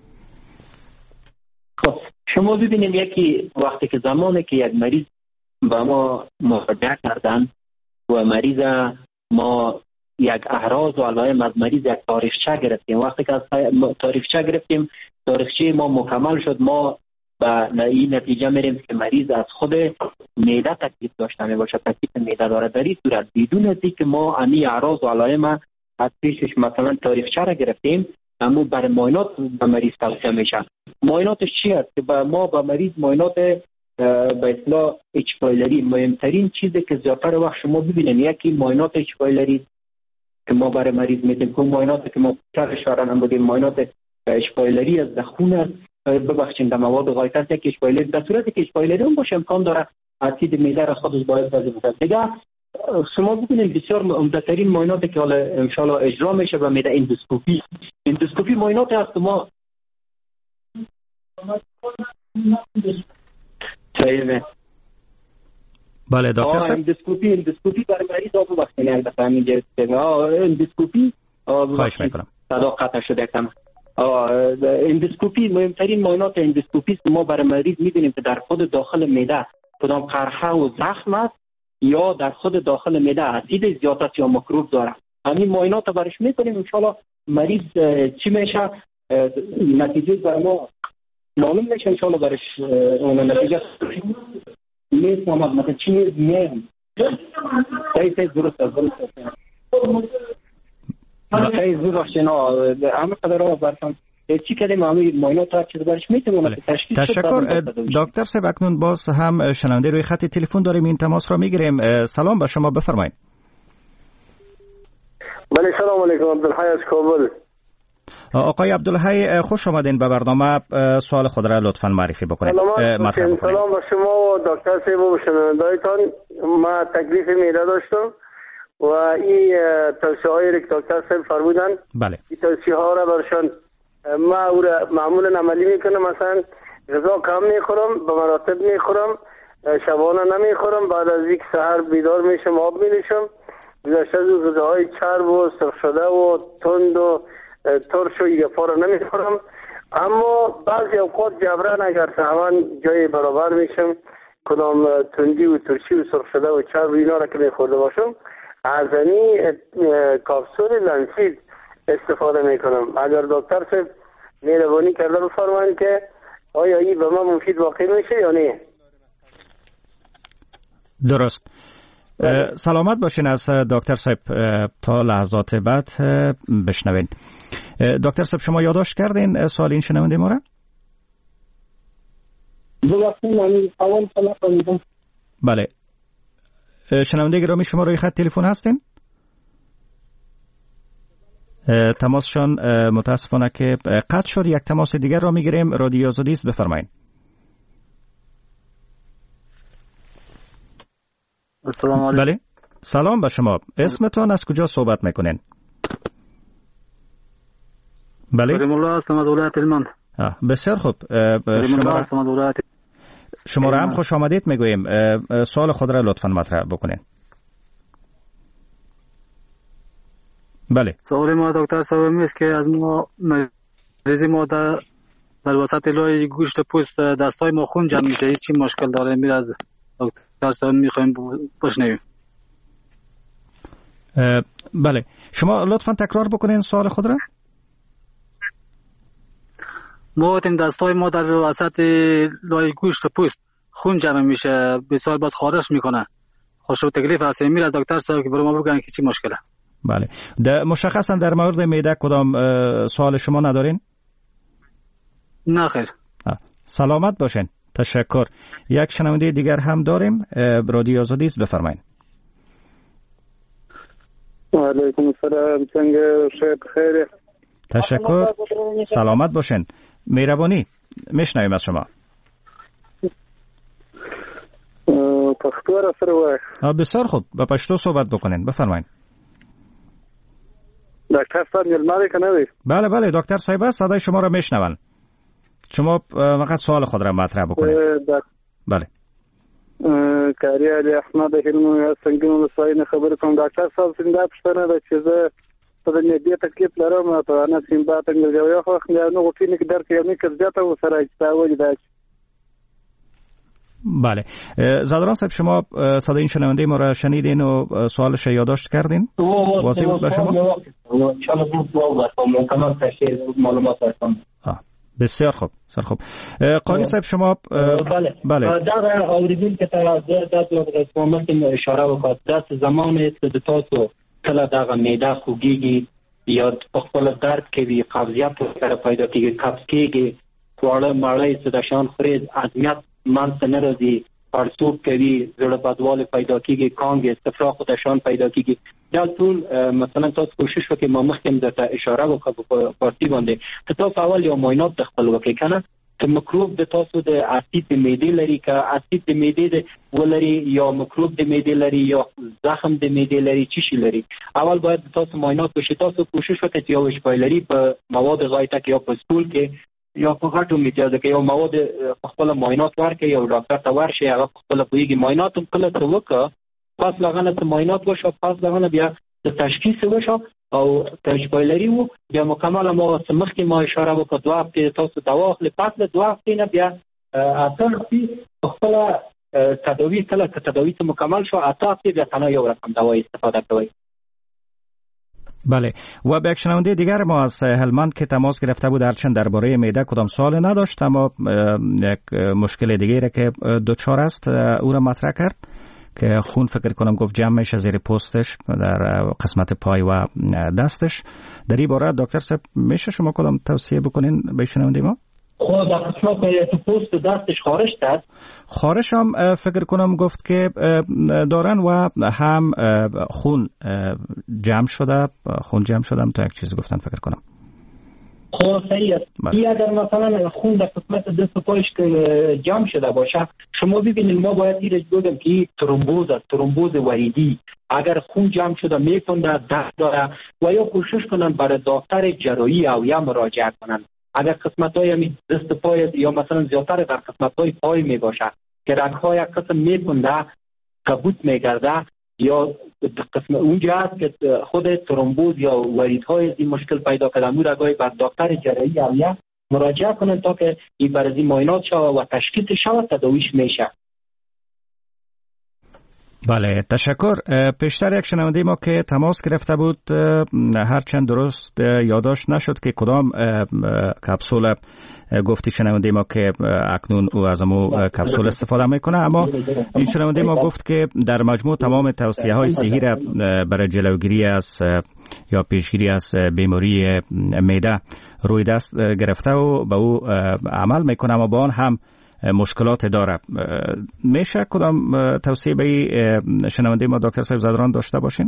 خب شما ببینید یکی وقتی که زمانی که یک مریض با ما مراجعه کردن و مریض ما یک اعراض و علائم از مریض یک تاریخچه گرفتیم، وقتی که از تاریخچه گرفتیم تاریخچه ما مکمل شد، ما به این نتیجه میریم که مریض از خود معده تکلیف داشته می باشه، تکلیف معده داره. در این صورت بدون از اینکه ما امی اعراض و علائم از پیشش مثلا تاریخچه را گرفتیم، اما برای معاینات به مریض توصیه میشه. معایناتش چی است که با ما با مریض معاینات به اصطلاح اچ پایلری، مهمترین چیزی که زیاتر وقت شما ببینید یکی معاینات اچ پایلری که ما برای مریض میتیم، که معایناتی که ما چه اشاره نمودیم معاینات اچ پایلری از خون است، ببخشید در مواد غایت است که اچ پایلری، در صورتی که اچ پایلری اون باشه امکان داره اسید معده را خودش باید بزنه. دیگه شما ببینید بسیار عمده‌ترین معایناتی که حالا ان شاء الله اجرا میشه به معده اندوسکوپی. اندوسکوپی معایناتی است که ما بله دکتر صاحب، اندوسکوپی اندوسکوپی برای مریض آب وقتی نه بفهمید اندوسکوپی خواهش میکنم صدا قطع شده کم. اندوسکوپی مهمترین معاینات اندوسکوپی است. ما برای مریض می‌بینیم که در خود داخل معده کدام قرحه و زخم است یا در خود داخل معده اسید زیاد است یا میکروب داره. همین معاینات رو برش میکنیم، ان شاء الله مریض چی میشه نتیجه برای ما معلوم میشه، ان شاء الله برش اون نتیجه نیست ما مثلا چی میگیم صحیح صحیح درست است درست است صحیح درست نه اما قدر رو برسم چی کردیم همین معاینات هر چیز برش میتونیم تشخیص. تشکر دکتر صاحب. اکنون باز هم شنونده روی خط تلفن داریم، این تماس را میگیریم. سلام به شما، بفرمایید. بله سلام علیکم، عبدالحی از کابل. آقای عبدالحی خوش آمدین به برنامه. سوال خود را لطفاً معرفی بکنید. سلام سلام به شما و دکتر صاحب و شنونده‌هایتان. ما تکلیف معده داشتم و این توصیه های که دکتر صاحب فرمودن، بله این توصیه ها را برشان ما او را معمولا عملی میکنم. مثلا غذا کم میخورم، به مراتب میخورم، شبانه نمیخورم، بعد از یک سحر بیدار میشم آب میلیشم، گذشته از غذاهای چرب و سرخ شده و تند و ترش و یگفا را نمیخورم. اما بعضی اوقات جبران اگر سهمان جای برابر میشم کدام تندی و ترشی و سرخ شده و چرب اینا را که میخورده باشم از این کپسول لنسید استفاده میکنم. اگر دکتر صاحب مهربانی کرده بفرمایید که آیا این به من مفید واقع میشه یا نه؟ درست. سلامت باشین از دکتر صاحب تا لحظات بعد بشنوین. دکتر صاحب شما یادداشت کردین سوال این شنونده ما را؟ بله. شنونده گرامی شما روی خط تلفن هستین؟ تماسشان متاسفانه که قطع شد. یک تماس دیگر را میگیریم. رادیو آزادی است، بفرمایید. السلام علیکم. بله سلام به شما. اسمتون از کجا صحبت میکنین؟ بله کریم الله هستم از ولایت هلمند. بسیار خوب. شما شما را هم خوش آمدید میگوییم. سوال خود را لطفاً مطرح بکنین. بله سوال ما دکتر صاحب میست که از ما مریضی ما در در وسط لای گوشت پوست دستای ما خون جمع میشه، هیچ مشکل داره؟ میره از دکتر صاحب میخوایم بشنویم. بله شما لطفاً تکرار بکنین سوال خود را. ما این دستای ما در وسط لای گوشت پوست خون جمع میشه، بسیار بعد خارش میکنه، خوش و تکلیف هست. میره دکتر صاحب که برای ما بگن که چی مشکله. بله در مشخصا در مورد معده کدام سوال شما ندارین؟ نه خیر. سلامت باشین. تشکر. یک شنونده دیگر هم داریم. رادیو آزادی است، بفرمایید. و علیکم السلام. څنګه شب خیر؟ تشکر. سلامت باشین. مهربانی. میشنویم از شما. پښتو را سره وای. بسیار خوب. با پښتو صحبت بکنین. بفرمایید. دکتر صاحب ملماره کنه وی؟ بله بله دکتر صاحب است. صدای شما را میشنون. شما فقط سوال خود را مطرح بکنید. بله. کاری علی احمد هلمو یا سنگین ولسوالی خبر کوم. ډاکټر صاحب څنګه پښتنه ده چې زه په دې دې تکلیف لرم په انا سیمبا څنګه یو خو نو غوټی کې درک یو نه کړځه ته سره استاول دی. بله. زادران صاحب شما صدای این شنونده ما را شنیدین و سوالش یادداشت کردین؟ واضح بود برای شما؟ چاله بود با مکمل تشریح معلومات هستم. بسیار خوب. بسیار خوب. قاری صاحب شما بله. بله. در اوریدل که تا داد قومت اشاره وکړه داس زمانه چې د تاسو کله دغه معده خوږیږي یا په خپل درد کې وي قبضیت سره پیدا کیږي قبض کیږي خواړه مړی څه د شان خوري عظمیت منځ نه راځي پړسوب کوي زړه بدواله پیدا کیږي کانګ استفراغ د شان پیدا کیږي دا ټول مثلا تاسو کوشش وکړئ ما مخکې درته اشاره وکړه په پارتي باندې ته تاسو اول یو معاینات د خپل وکړئ کنه ته میکروب د تاسو د اسید د معدې لري که اسید د معدې د ولري یا میکروب د معدې لري یا زخم د معدې لري چی شي لري اول باید تاسو معاینات وشي تاسو کوشش وکړئ چې یو شپایلری په مواد غایطه کې یا په سکول کې یا په غټو میتیازه کې یو مواد په خپل معاینات ورکړي یو ډاکټر ته ورشي هغه په خپل پویږي معاینات هم کله څه وکړه پس لغنه ته معاینات وشو پس لغنه بیا د تشخیص وشو او تشپایلری وو بیا مکمل ما سمخ کې ما اشاره وکړه دوه هفته تاسو دوا اخلي پس له دوه هفته نه بیا اته په خپل تداوی کله که تداوی ته مکمل شو اته هفته بیا تنها یو رقم دوا استفاده کوي. بله و به یک شنونده دیگر ما از هلمند که تماس گرفته بود هرچند درباره معده کدام سوال نداشت اما یک مشکل دیگری که دوچار است او را مطرح کرد که خون فکر کنم گفت جمع میشه زیر پوستش در قسمت پای و دستش. در این باره دکتر صاحب میشه شما کدام توصیه بکنین به شنونده ما؟ خب در قسمت پوست دستش خارش داد خارش هم فکر کنم گفت که دارن و هم خون جمع شده خون جمع شده هم تا یک چیز گفتن فکر کنم. خب صحیح است. ای اگر مثلا خون در قسمت دست و پایش که جمع شده باشه شما ببینید ما باید ایرج بگم که ترومبوز است ترومبوز وریدی اگر خون جمع شده میکنه درد داره و یا کوشش کنن برای دکتر جراحی او یا مراجعه کنن. اگر قسمت‌های همی دست پای یا مثلا زیادتر در قسمت‌های پای می باشه که رگ‌ها یک قسم میکنده کبوت میگرده یا قسم اونجا هست که خود ترومبوز یا وریدهای این مشکل پیدا کرده اون رگ‌های بر دکتر جراحی او یا مراجعه کنن تا که این برای معاینات شود و تشخیص شود تداویش میشه. بله تشکر. پیشتر یک شنونده ما که تماس گرفته بود هرچند درست یادداشت نشد که کدام کپسول گفتی شنونده ما که اکنون او از امو کپسول استفاده میکنه اما این شنونده ما گفت که در مجموع تمام توصیه های صحی را برای جلوگیری از یا پیشگیری از بیماری معده روی دست گرفته و به او عمل میکنه اما با آن هم مشکلات داره. میشه کدام توصیه به شنونده ما دکتر صاحب زادران داشته باشین؟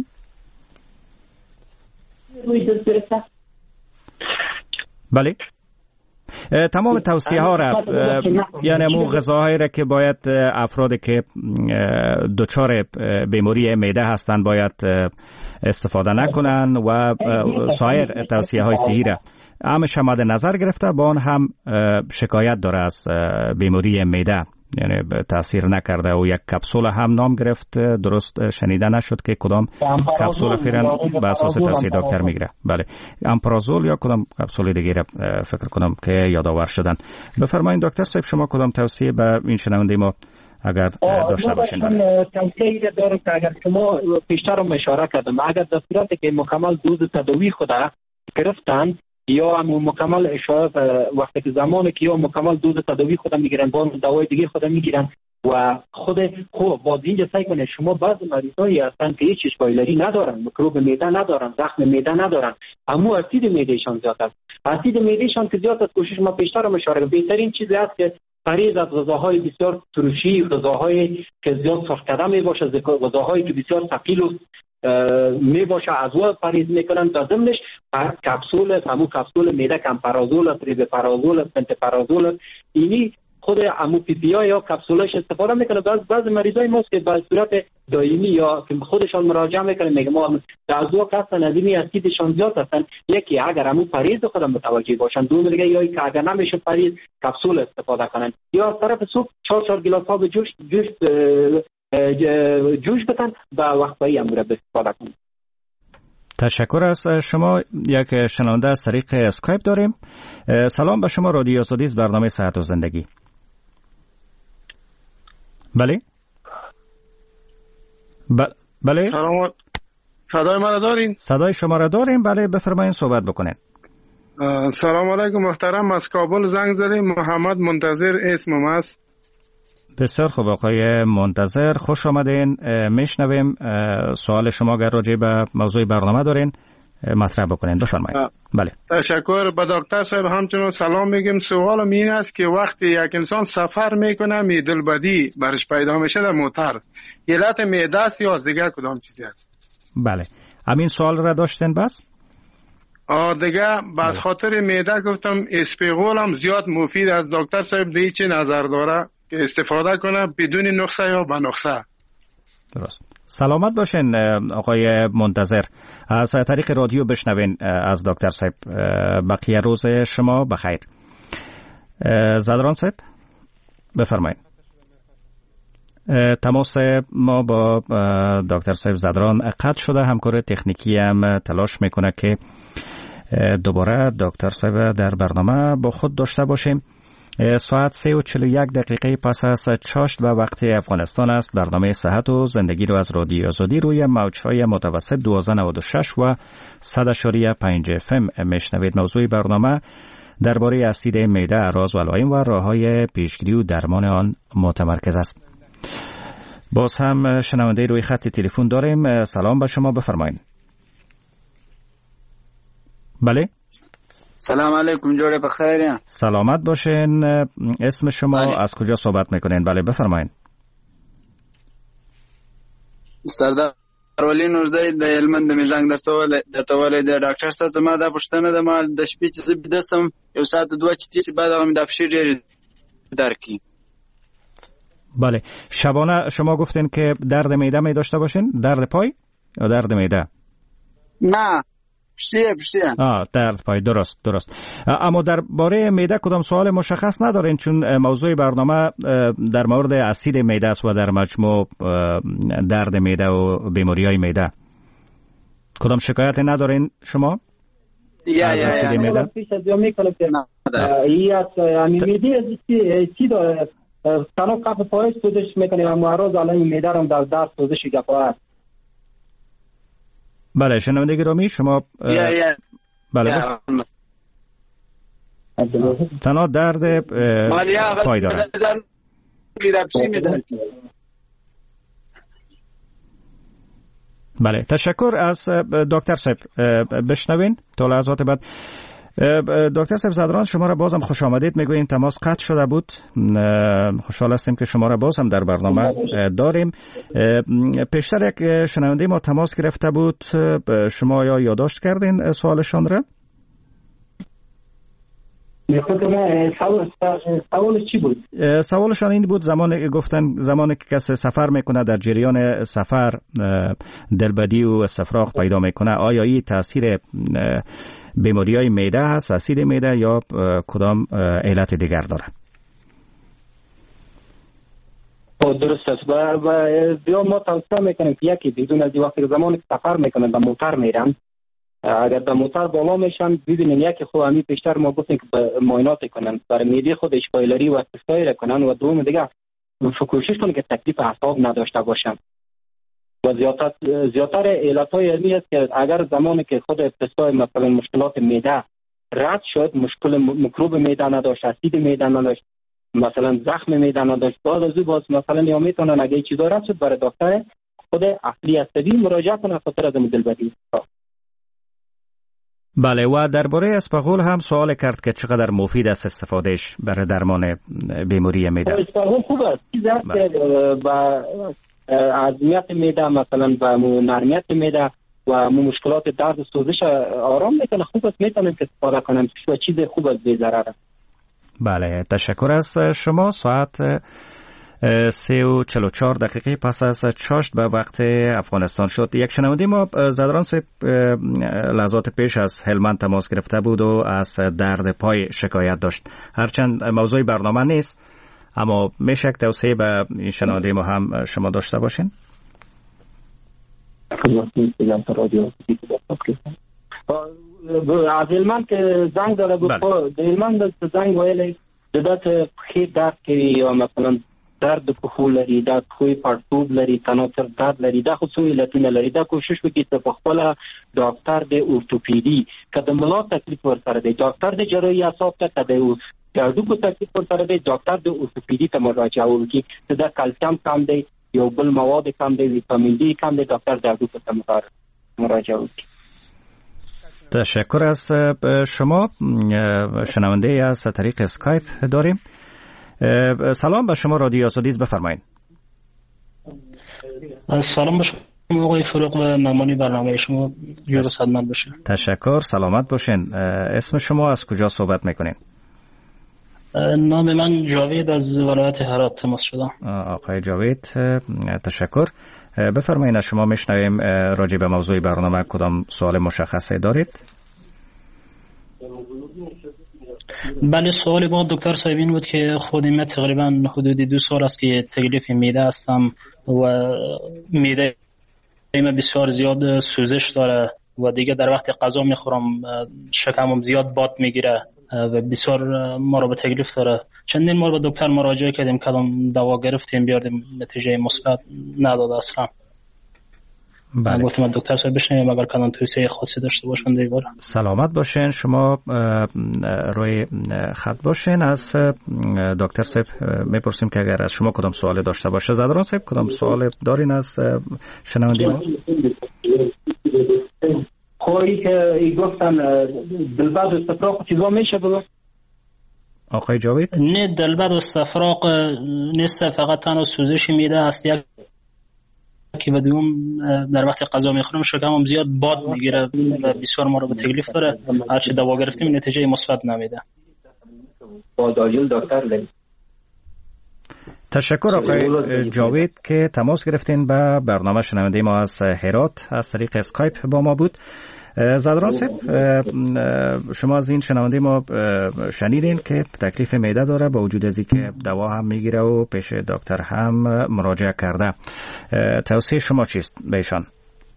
بله تمام توصیه ها را یعنی امو غذاهایی را که باید افرادی که دچار بیماری معده هستند باید استفاده نکنن و سایر توصیه های صحی را همش مد نظر گرفته با آن هم شکایت داره از بیماری معده یعنی تاثیر نکرده و یک کپسول هم نام گرفت درست شنیده نشد که کدام کپسول فعلا به اساس توصیه دکتر میگیره. بله امپرازول یا کدام کپسول دیگه فکر کنم که یادآور شدن. بفرمایید دکتر صاحب شما کدام توصیه به این شنونده ما اگر داشته باشین؟ توصیه دارم که اگر شما پیشتر هم اشاره کردم اگر در صورتی که مکمل دوز تداوی خود گرفتن یا هم مکمل اشاره وقتی که زمانی که یا مکمل دوز تداوی خودم میگیرن با دوای دیگه خودم میگیرن و خود خب باز اینجا سعی کنه شما بعض مریضایی هستن که هیچ اشکالی ندارن میکروب معده ندارن زخم معده ندارن اما اسید معدهشان زیاد است اسید معدهشان که زیاد است کوشش ما پیشتر هم اشاره کردم بهترین چیزی است که پرهیز از غذاهای بسیار ترشی، غذاهایی که زیاد صرف کرده می باشه، غذاهایی که بسیار ثقیل و می باشه از او پرهیز میکنن. در ضمنش کپسول، همون کپسول میده کمپرازول، تریبپرازول، پنتپرازول، اینی خود امو پی پی یا کپسولش استفاده میکنه. بعض بعض مریضای ما که به صورت دائمی یا که خودشان مراجعه میکنه میگه ما در ذوق هستن از این اسیدشان زیاد هستن، یکی اگر امو پرهیز خود متوجه باشن، دوم دیگه یا که اگر نمیشه پرهیز کپسول استفاده کنن، یا از طرف صبح چهار چهار گیلاس آب جوش جوش جوش بتن و وقت بایی امور استفاده کنن. تشکر از شما. یک شنونده از طریق اسکایپ داریم. سلام به شما، رادیو آزادی از برنامه صحت و زندگی. بله ب... بله سلام، صدای ما را دارین؟ صدای شما را داریم. بله بفرمایید صحبت بکنین. سلام علیکم محترم، از کابل زنگ زدیم. محمد منتظر اسمم است. بسیار خوب آقای منتظر، خوش آمدین. میشنویم سوال شما اگر راجع به موضوع برنامه دارین مطرح بکنین، بفرمایید. بله تشکر. به دکتر صاحب همچنان سلام میگیم. سوالم این است که وقتی یک انسان سفر میکنه می دلبدی برش پیدا میشه در موتر، علت معده است یا از دیگه کدام چیزی است؟ بله همین سوال را داشتین بس؟ آه دیگه بس خاطر معده گفتم اسپیغول هم زیاد مفید از دکتر صاحب دی چه نظر داره که استفاده کنه بدون نقصه یا با نقصه؟ درست. سلامت باشین آقای منتظر. از طریق رادیو بشنوین از دکتر صاحب. بقیه روز شما بخیر. زدران صاحب بفرمایید. تماس ما با دکتر صاحب زدران قطع شده. همکار تکنیکی هم تلاش میکنه که دوباره دکتر صاحب در برنامه با خود داشته باشیم. ساعت سه و چل و یک دقیقه پس از چاشت و وقت افغانستان است. برنامه صحت و زندگی رو از رادیو آزادی روی موج‌های متوسط دوازده نود و شش و صد اشاری پنج اف ام میشنوید. موضوع برنامه درباره اسید معده، اعراض و علائم و راه‌های پیشگیری و درمان آن متمرکز است. باز هم شنونده روی خط تلفن داریم. سلام به شما، بفرمایید. بله سلام علیکم، جوړ بخیر. سلامت باشین. اسم شما بله. از کجا صحبت میکنین؟ بله بفرمایید. سردار ولی نورزی د هلمند میزنګ درته ول درته ول د ډاکټر صاحب زما د پښتنه د مال د شپې چې بدسم یو ساعت دوه چې بعد هم د پښې ډېر درکی. بله شبانه شما گفتین که درد معده می داشته باشین؟ درد پای یا درد معده؟ نه پشه پشه. آه درد پای. درست درست. اما درباره معده کدام سوال مشخص ندارین؟ چون موضوع برنامه در مورد اسید معده است و در مجموع درد معده و بیماری‌های معده. کدام شکایتی ندارین شما؟ یا یا یا معده پیش از یا میکنه که یا میدی چی داره تنها کف پای سوزش میکنه و معرض الان معده هم در دست سوزش گپا است. بله شنونده گرامی شما یا یا بله تنها درد پای داره. بله تشکر از دکتر صاحب. بشنوین تا لحظات بعد. دکتر صاحب زدران شما را بازم خوش آمدید. میگوین تماس قطع شده بود. خوشحال هستیم که شما را باز هم در برنامه داریم. پیشتر یک شنونده ما تماس گرفته بود. شما یا یادداشت کردین سوالشان را؟ سوالش چی بود؟ سوالشان این بود زمان گفتن زمانی که کسی سفر میکنه در جریان سفر دلبدی و استفراغ پیدا میکنه، آیا این تاثیر بیماری های معده هست، اسید معده یا کدام علت دیگر داره؟ درست است. و بیا ما توصیه میکنیم که یکی بدون از وقتی زمانی که سفر میکنن به موتر میرن، اگر به موتر بالا میشن ببینیم یکی خود همی پیشتر ما گفتیم که معاینات کنن برای معده خودش پایلری و تستای کنن و دوم دیگه کوشش کنن که تکلیف اعصاب نداشته باشن. و زیادتر زیادتر علت‌های علمی است که اگر زمانی که خود تستای مثلا مشکلات معده رد شد، مشکل میکروب معده نداشت، اسید معده نداشت، مثلا زخم معده نداشت، بعد از باز مثلا یا میتونن اگه چیزا رد شد برای دکتر خود اصلی عصبی مراجعه کنن خاطر از دلبدی. بله، و درباره اسپاغول هم سوال کرد که چقدر مفید است استفادهش برای درمان بیماری معده. اسپاغول خوب است، چیزی است که با عظمیت معده مثلا با نرمیت معده و مشکلات درد و سوزش آرام میکنه. خوب است، میتونیم که استفاده کنیم. چیز خوب است، بی ضرر است. بله، تشکر از شما. ساعت سه و چل و چهار دقیقه پس از چاشت به وقت افغانستان شد. یک شنونده ما زدران صاحب لحظات پیش از هلمند تماس گرفته بود و از درد پای شکایت داشت. هرچند موضوع برنامه نیست، اما میشه یک توصیه به این شنونده ما هم شما داشته باشین؟ از هلمند که زنگ داره بود، هلمند زنگ ویلی دادت خیلی درد که یا مثلا درد پخو لري، دا خوی پړتوب لري، تناسر درد لري، دا خو څو علتونه لري. دا کوشش وکړي چې په خپل ډاکټر د اورتوپیدي که د ملا تکلیف ورسره دی، ډاکټر د جراحي اعصاب ته که د هډوکو تکلیف ورسره دی، ډاکټر د اورتوپیدي ته مراجعه وکړي. چې دا کلسیم کم دی، یو بل مواد کم دی، ویتامین دی کم دی، ډاکټر د هډوکو ته مراجعه وکړي. تشکر از شما. شنونده از طریق اسکایپ داریم. سلام به شما، رادیو آزادی است، بفرمایید. سلام به شما آقای فروغ و مهمانی برنامه شما، جور صدمت باشه. تشکر، سلامت باشین. اسم شما از کجا صحبت میکنین؟ نام من جاوید از ولایت هرات تماس شدم. آقای جاوید، تشکر. بفرمایید، شما میشنویم راجع به موضوع برنامه کدام سوال مشخصی دارید؟ بله، سوال با دکتر صاحب این بود که خود من تقریبا حدود دو سال است که تکلیف معده هستم و معده من بسیار زیاد سوزش داره و دیگه در وقت غذا میخورم شکمم زیاد باد میگیره و بسیار ما رو به تکلیف داره. چندین بار به دکتر مراجعه کردیم، کدام دوا گرفتیم بیاردیم، نتیجه مثبت نداد اصلا. بله. گفتم دکتر صاحب بشنویم اگر کدام توصیه خاصی داشته باشن دیگه. سلامت باشین. شما روی خط باشین. از دکتر صاحب میپرسیم که اگر از شما کدام سوال داشته باشه. زدران صاحب کدام سوال دارین از شنونده ما؟ خویی که ای گفتن دلبد و استفراغ چیزا میشه بگو؟ آقای جاوید؟ نه، دلبد و استفراغ نیست، فقط تنها سوزش معده است. یک که بدون در وقت غذا میخورم شکمم زیاد باد میگیره و بسیار ما رو به تکلیف داره. هرچی دوا گرفتیم نتیجه مثبت نمیده. بادایل دکتر لیم. تشکر آقای جاوید که تماس گرفتین. به برنامه شنونده ما از هرات از طریق اسکایپ با ما بود. زدران صاحب، شما از این شنونده ما شنیدین که تکلیف معده داره، با وجود از اینکه دوا هم میگیره و پیش دکتر هم مراجعه کرده. توصیه شما چیست به ایشان؟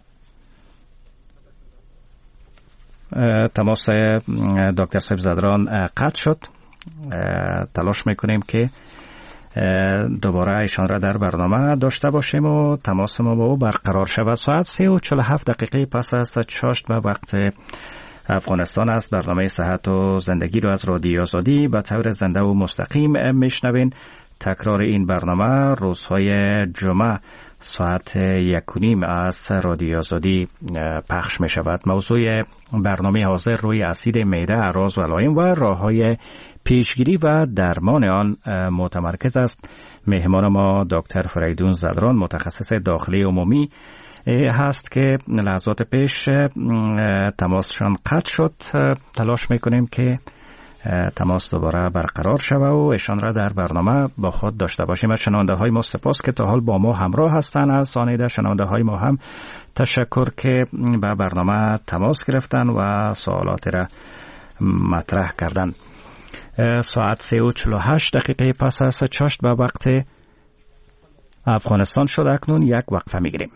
تماس دکتر صاحب زدران قطع شد. تلاش میکنیم که دوباره ایشان را در برنامه داشته باشیم و تماس ما با او برقرار شود. ساعت سه و چهل و هفت دقیقه پس از چاشت به وقت افغانستان است. برنامه صحت و زندگی رو از رادیو آزادی به طور زنده و مستقیم میشنوین. تکرار این برنامه روزهای جمعه ساعت یک و نیم از رادیو آزادی پخش می شود. موضوع برنامه حاضر روی اسید معده، اعراض و علائم و راه‌های پیشگیری و درمان آن متمرکز است. مهمان ما دکتر فریدون زدران، متخصص داخلی عمومی هست که لحظات پیش تماسشان قطع شد. تلاش میکنیم که تماس دوباره برقرار شود و ایشان را در برنامه با خود داشته باشیم. از شنونده های ما سپاس که تا حال با ما همراه هستند. از سانیده شنونده های ما هم تشکر که به برنامه تماس گرفتن و سوالات را مطرح کردند. ساعت سه و چلو هشت دقیقه پس از چاشت به وقت افغانستان شد. اکنون یک وقفه میگیریم.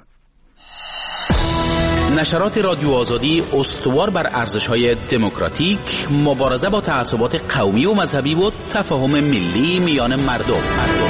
نشرات رادیو آزادی استوار بر ارزش‌های دموکراتیک، مبارزه با تعصبات قومی و مذهبی و تفاهم ملی میان مردم.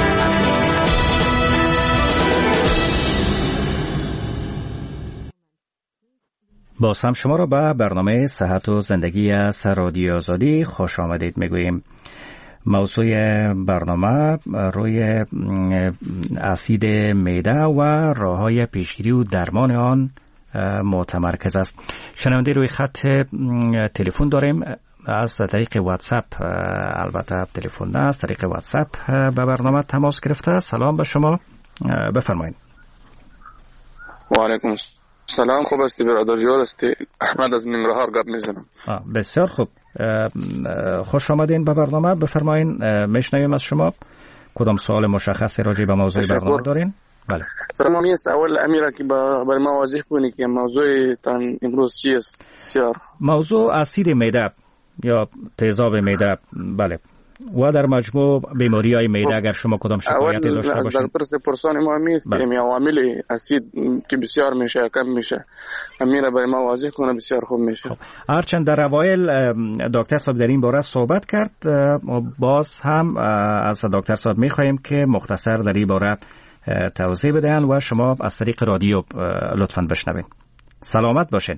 باز هم شما را به برنامه صحت و زندگی از رادیو آزادی خوش آمدید میگوییم. موضوع برنامه روی اسید معده و راه‌های پیشگیری و درمان آن متمرکز است. شنونده روی خط تلفن داریم از طریق واتساپ، البته تلفن نه، از طریق واتساپ به برنامه تماس گرفته. سلام به شما، بفرمایید. و علیکم سلام. خوب هستی برادر جواد؟ هستی؟ احمد از ننگرهار گپ میزنم. بسیار خوب، خوش آمدین به برنامه. بفرمایید، میشنویم از شما. کدام سوال مشخصی راجع به موضوع برنامه دارین؟ بله. سلام. یه سوال امیره که برای ما واضح کنی که موضوع تان امروز چی است؟ بسیار موضوع اسید معده یا تیزاب معده. بله. و در مجموع بیماری های معده اگر شما کدام شکایتی داشته باشید. در پرس پرسان ما میست که می عوامل اسید که بسیار میشه کم میشه، امیره برای ما واضح کنه بسیار خوب میشه. خب. هرچند در اوایل دکتر صاحب در این باره صحبت کرد، باز هم از دکتر صاحب میخواهیم که مختصر در این باره توضیح بدهن و شما از طریق رادیو لطفاً بشنوین. سلامت باشین.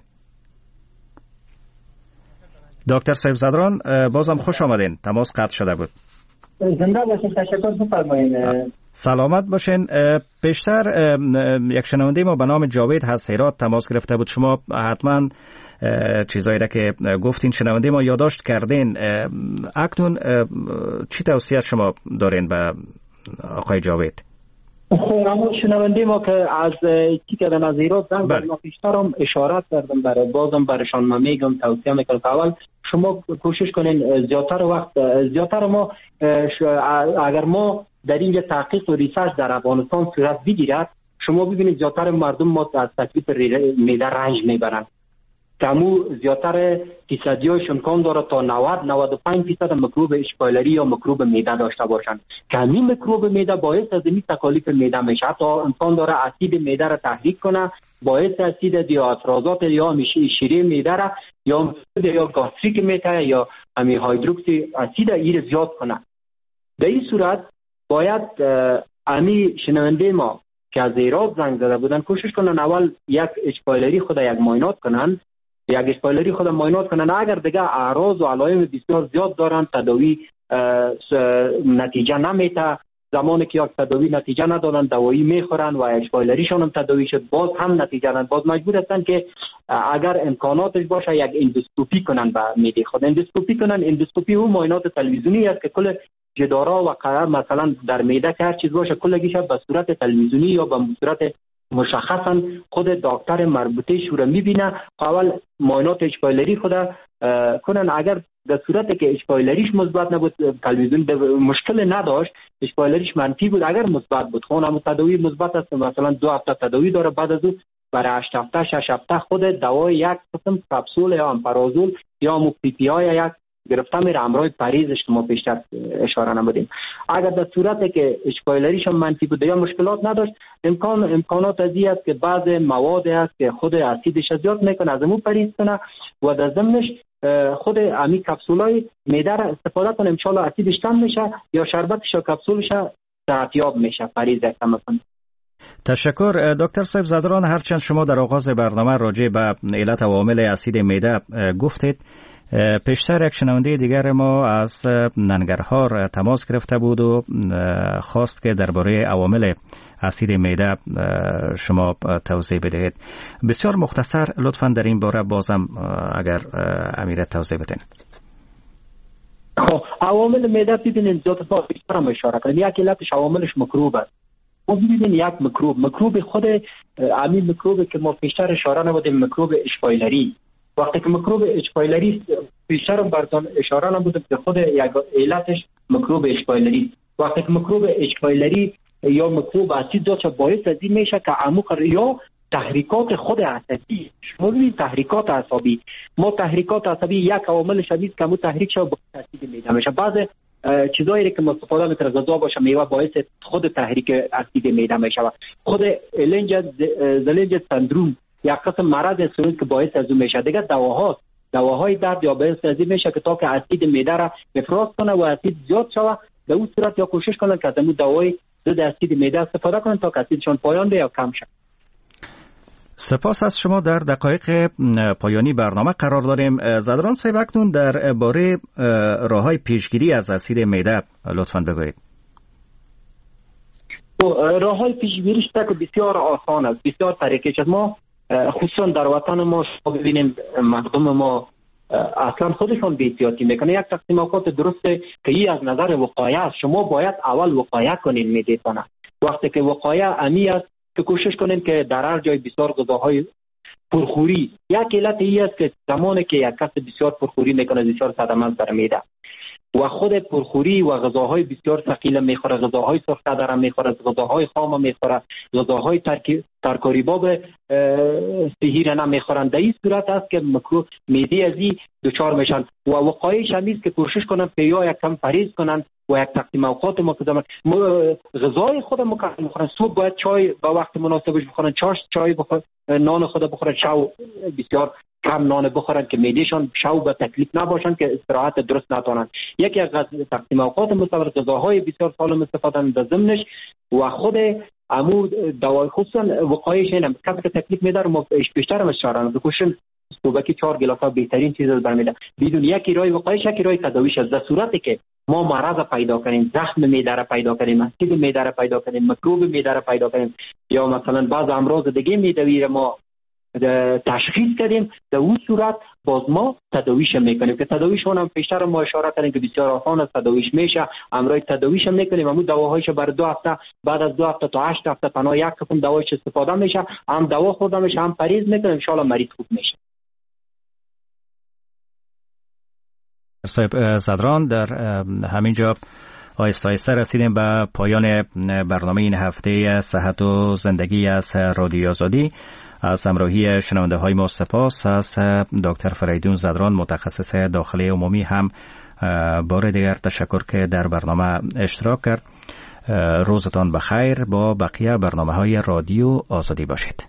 دکتر صاحب زدران، بازم خوش آمدین. تماس قطع شده بود. زنده باشین. تشکر. بفرمایید. سلامت باشین. پیشتر یک شنونده ما به نام جاوید از هرات تماس گرفته بود. شما حتما چیزایی را که گفتین شنونده ما یادداشت کردین. اکنون چی توصیه شما دارین به آقای جاوید؟ خب شنونده ما که از چی کردن از ایراد زنگ زدن، ما پیشترم اشارت کردم، برای بازم برشان ما میگم توصیه میکنم که اول شما کوشش کنین زیادتر وقت زیادتر ما اگر ما در اینجا تحقیق و ریسرچ در افغانستان صورت بگیرد، شما ببینید زیادتر مردم ما از تکلیف معده رنج میبرن. کمو زیادتر فیصدیاشون کم داره تا نود نود و پنج فیصد میکروب اشپایلری یا میکروب معده داشته باشن. کمی میکروب معده باعث از این تکالیف معده میشه. حتی انسان داره اسید معده را تحریک کنه، باعث اسید یا افرازات یا شیره معده را یا یا گاستریک میته یا امی هایدروکسی اسید ایر زیاد کنه. در این صورت باید امی شنونده ما که از ایراد زنگ زده بودن کوشش کنن اول یک اشپایلری خود یک معاینات کنن، یک اسپایلری خود معاینات کنن. اگر دیگه اعراض و علائم بسیار زیاد دارن، تداوی نتیجه نمیته، زمانی که یک تداوی نتیجه ندارن دوایی میخورن و اسپایلریشون هم تداوی شد باز هم نتیجه ندارن، باز مجبور هستن که اگر امکاناتش باشه یک اندوسکوپی کنن به معده خود. اندوسکوپی کنن، اندوسکوپی اون معاینات تلویزیونی است که کل جدارا و قرار مثلا در معده که هر چیز باشه کلگیش به صورت تلویزیونی یا به صورت مشخصا خود دکتر مربوطه شو رو میبینه. اول معاینات اشپایلری خود کنن. اگر در صورتی که اشپایلریش مثبت نبود، تلویزیون مشکل نداشت، اشپایلریش منفی بود، اگر مثبت بود خونم تداوی مثبت است، مثلا دو هفته تداوی داره، بعد از اون برای هشت هفته شش هفته خود دوای یک قسم کپسول یا امپرازول یا موپیپی های یک گرفته میره همراه پریزش که ما پیشتر اشاره نمودیم. اگر در صورتی که اشپایلریش هم منفی بوده یا مشکلات نداشت، امکان امکانات ازی است که بعض مواد است که خود اسیدش زیاد میکنه از اون پریز کنه و در ضمنش خود امی کپسولای معده را استفاده کنه، ان شاء الله اسیدش کم میشه یا شربتش یا کپسولش صحتیاب میشه، پریز کم کنه. تشکر دکتر صاحب زدران. هرچند شما در آغاز برنامه راجع به علت عوامل اسید معده گفتید، پیشتر یک شنونده دیگر ما از ننگرهار تماس گرفته بود و خواست که درباره عوامل اسید معده شما توضیح بدهید. بسیار مختصر لطفاً در این باره بازم اگر امیره توضیح بدین. خب عوامل معده ببینید دو تا بیشتر هم اشاره کنیم. یک علتش عواملش میکروب است. ما ببینید یک میکروب میکروب خود همین میکروبی که ما پیشتر اشاره نمودیم، میکروب اشپایلری. وقتی که میکروب اشپایلری پیشتر براتون اشاره نمودم که خود یک علتش میکروب اشپایلری. وقتی که میکروب اشپایلری یا میکروب اسید داشته باعث از این میشه که عمق یا تحریکات خود عصبی، شما ببینید تحریکات عصبی، ما تحریکات عصبی یک عامل شدید که مو تحریک شو باعث اسید میده میشه. بعض چیزایی که استفاده میکنه غذا باشه میوه باعث خود تحریک اسید میده میشه. خود لنج زلنج سندروم یک قسم مرض است که باعث از اون میشه. دیگه دواها دواهای درد یا باعث از این میشه که تا که اسید معده را افراز کنه و اسید زیاد شوه، به اون صورت یا کوشش کنن که از اون دوای ضد اسید معده استفاده کنن تا که اسیدشون پایان بیاد یا کم شه. سپاس از شما. در دقایق پایانی برنامه قرار داریم. زدران صاحب اکنون در باره راههای پیشگیری از اسید معده لطفاً بگویید. راههای پیشگیریش که بسیار آسان است، بسیار طریقش است. ما خصوصا در وطن ما شما ببینیم مردم ما اصلا خودشون بی احتیاطی میکنه. یک تقسیم اوقات درسته که این از نظر وقایع است. شما باید اول وقایع کنین میدیتونه. وقتی که وقایع امی است که کوشش کنین که در هر جای بسیار غذاهای پرخوری، یک علت ای است که زمانی که یک کس بسیار پرخوری میکنه بسیار صدمه است در معده و خود پرخوری و غذاهای بسیار ثقیل میخوره، غذاهای سرخ داره میخوره، غذاهای خام میخوره، غذاهای ترکاری باب سحیر نمیخورن. در این صورت است که میکروب معده از این دچار میشن و وقایعش همیست که کوشش کنن که یا یک کم پرهیز کنن و یک تقسیم اوقات مقدمه غذای خود مکمل بخورن. صبح باید چای با وقت مناسبش بخورن، چاش چای بخورن، نان خود بخورن، شو بسیار کم نان بخورن که معدهشان شو به تکلیف نباشن که استراحت درست نتونن. یکی از تقسیم اوقات مستقر غذاهای بسیار سالم استفاده در ضمنش و خود عمود دوای خصوصا وقایعش اینه کسی که تکلیف میداره ما بیشتر مشارن بکشن صبح که چهار گلاس بهترین چیز از برمیده بدون یکی رای وقایعش یکی رای تداویش از در صورتی که ما مرض پیدا کنیم، زخم معده را پیدا کنیم، اسید معده را پیدا کنیم، میکروب معده را پیدا کنیم یا مثلا بعض امراض دیگه معدوی را ما تشخیص کردیم، در اون صورت باز ما تداویش میکنیم که تداویشون هم پیشتر ما اشاره کردیم که بسیار آسان است تداویش میشه. امروز تداویش هم میکنیم، همون دواهایش بر دو هفته بعد از دو هفته تا هشت هفته تنها یک قسم دواش استفاده میشه، هم دوا خورده میشه هم پرهیز میکنیم، ان شاء الله مریض خوب میشه. صاحب صدران، در همینجا آهسته آهسته رسیدیم به پایان برنامه این هفته صحت و زندگی از رادیو آزادی. از همراهی شنونده های ما سپاس. از دکتر فریدون زدران متخصص داخلی عمومی هم بار دیگر تشکر که در برنامه اشتراک کرد. روزتان بخیر. با بقیه برنامه های رادیو آزادی باشید.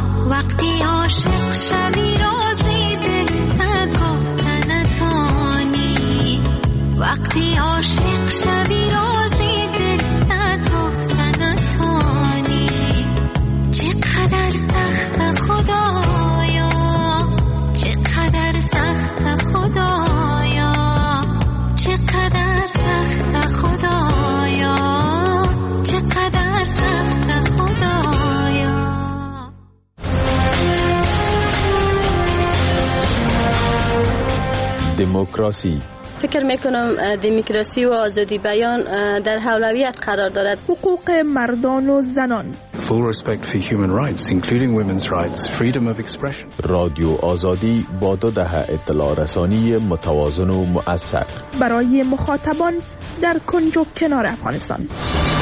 وقتی عاشق شوی رازی دل تا گفتن نتانی دموکراسی. فکر میکنم دموکراسی و آزادی بیان در اولویت قرار دارد. حقوق مردان و زنان. Full respect for human rights including women's rights, freedom of expression. رادیو آزادی با دو دهه اطلاع رسانی متوازن و مؤثر برای مخاطبان در کنج و کنار افغانستان.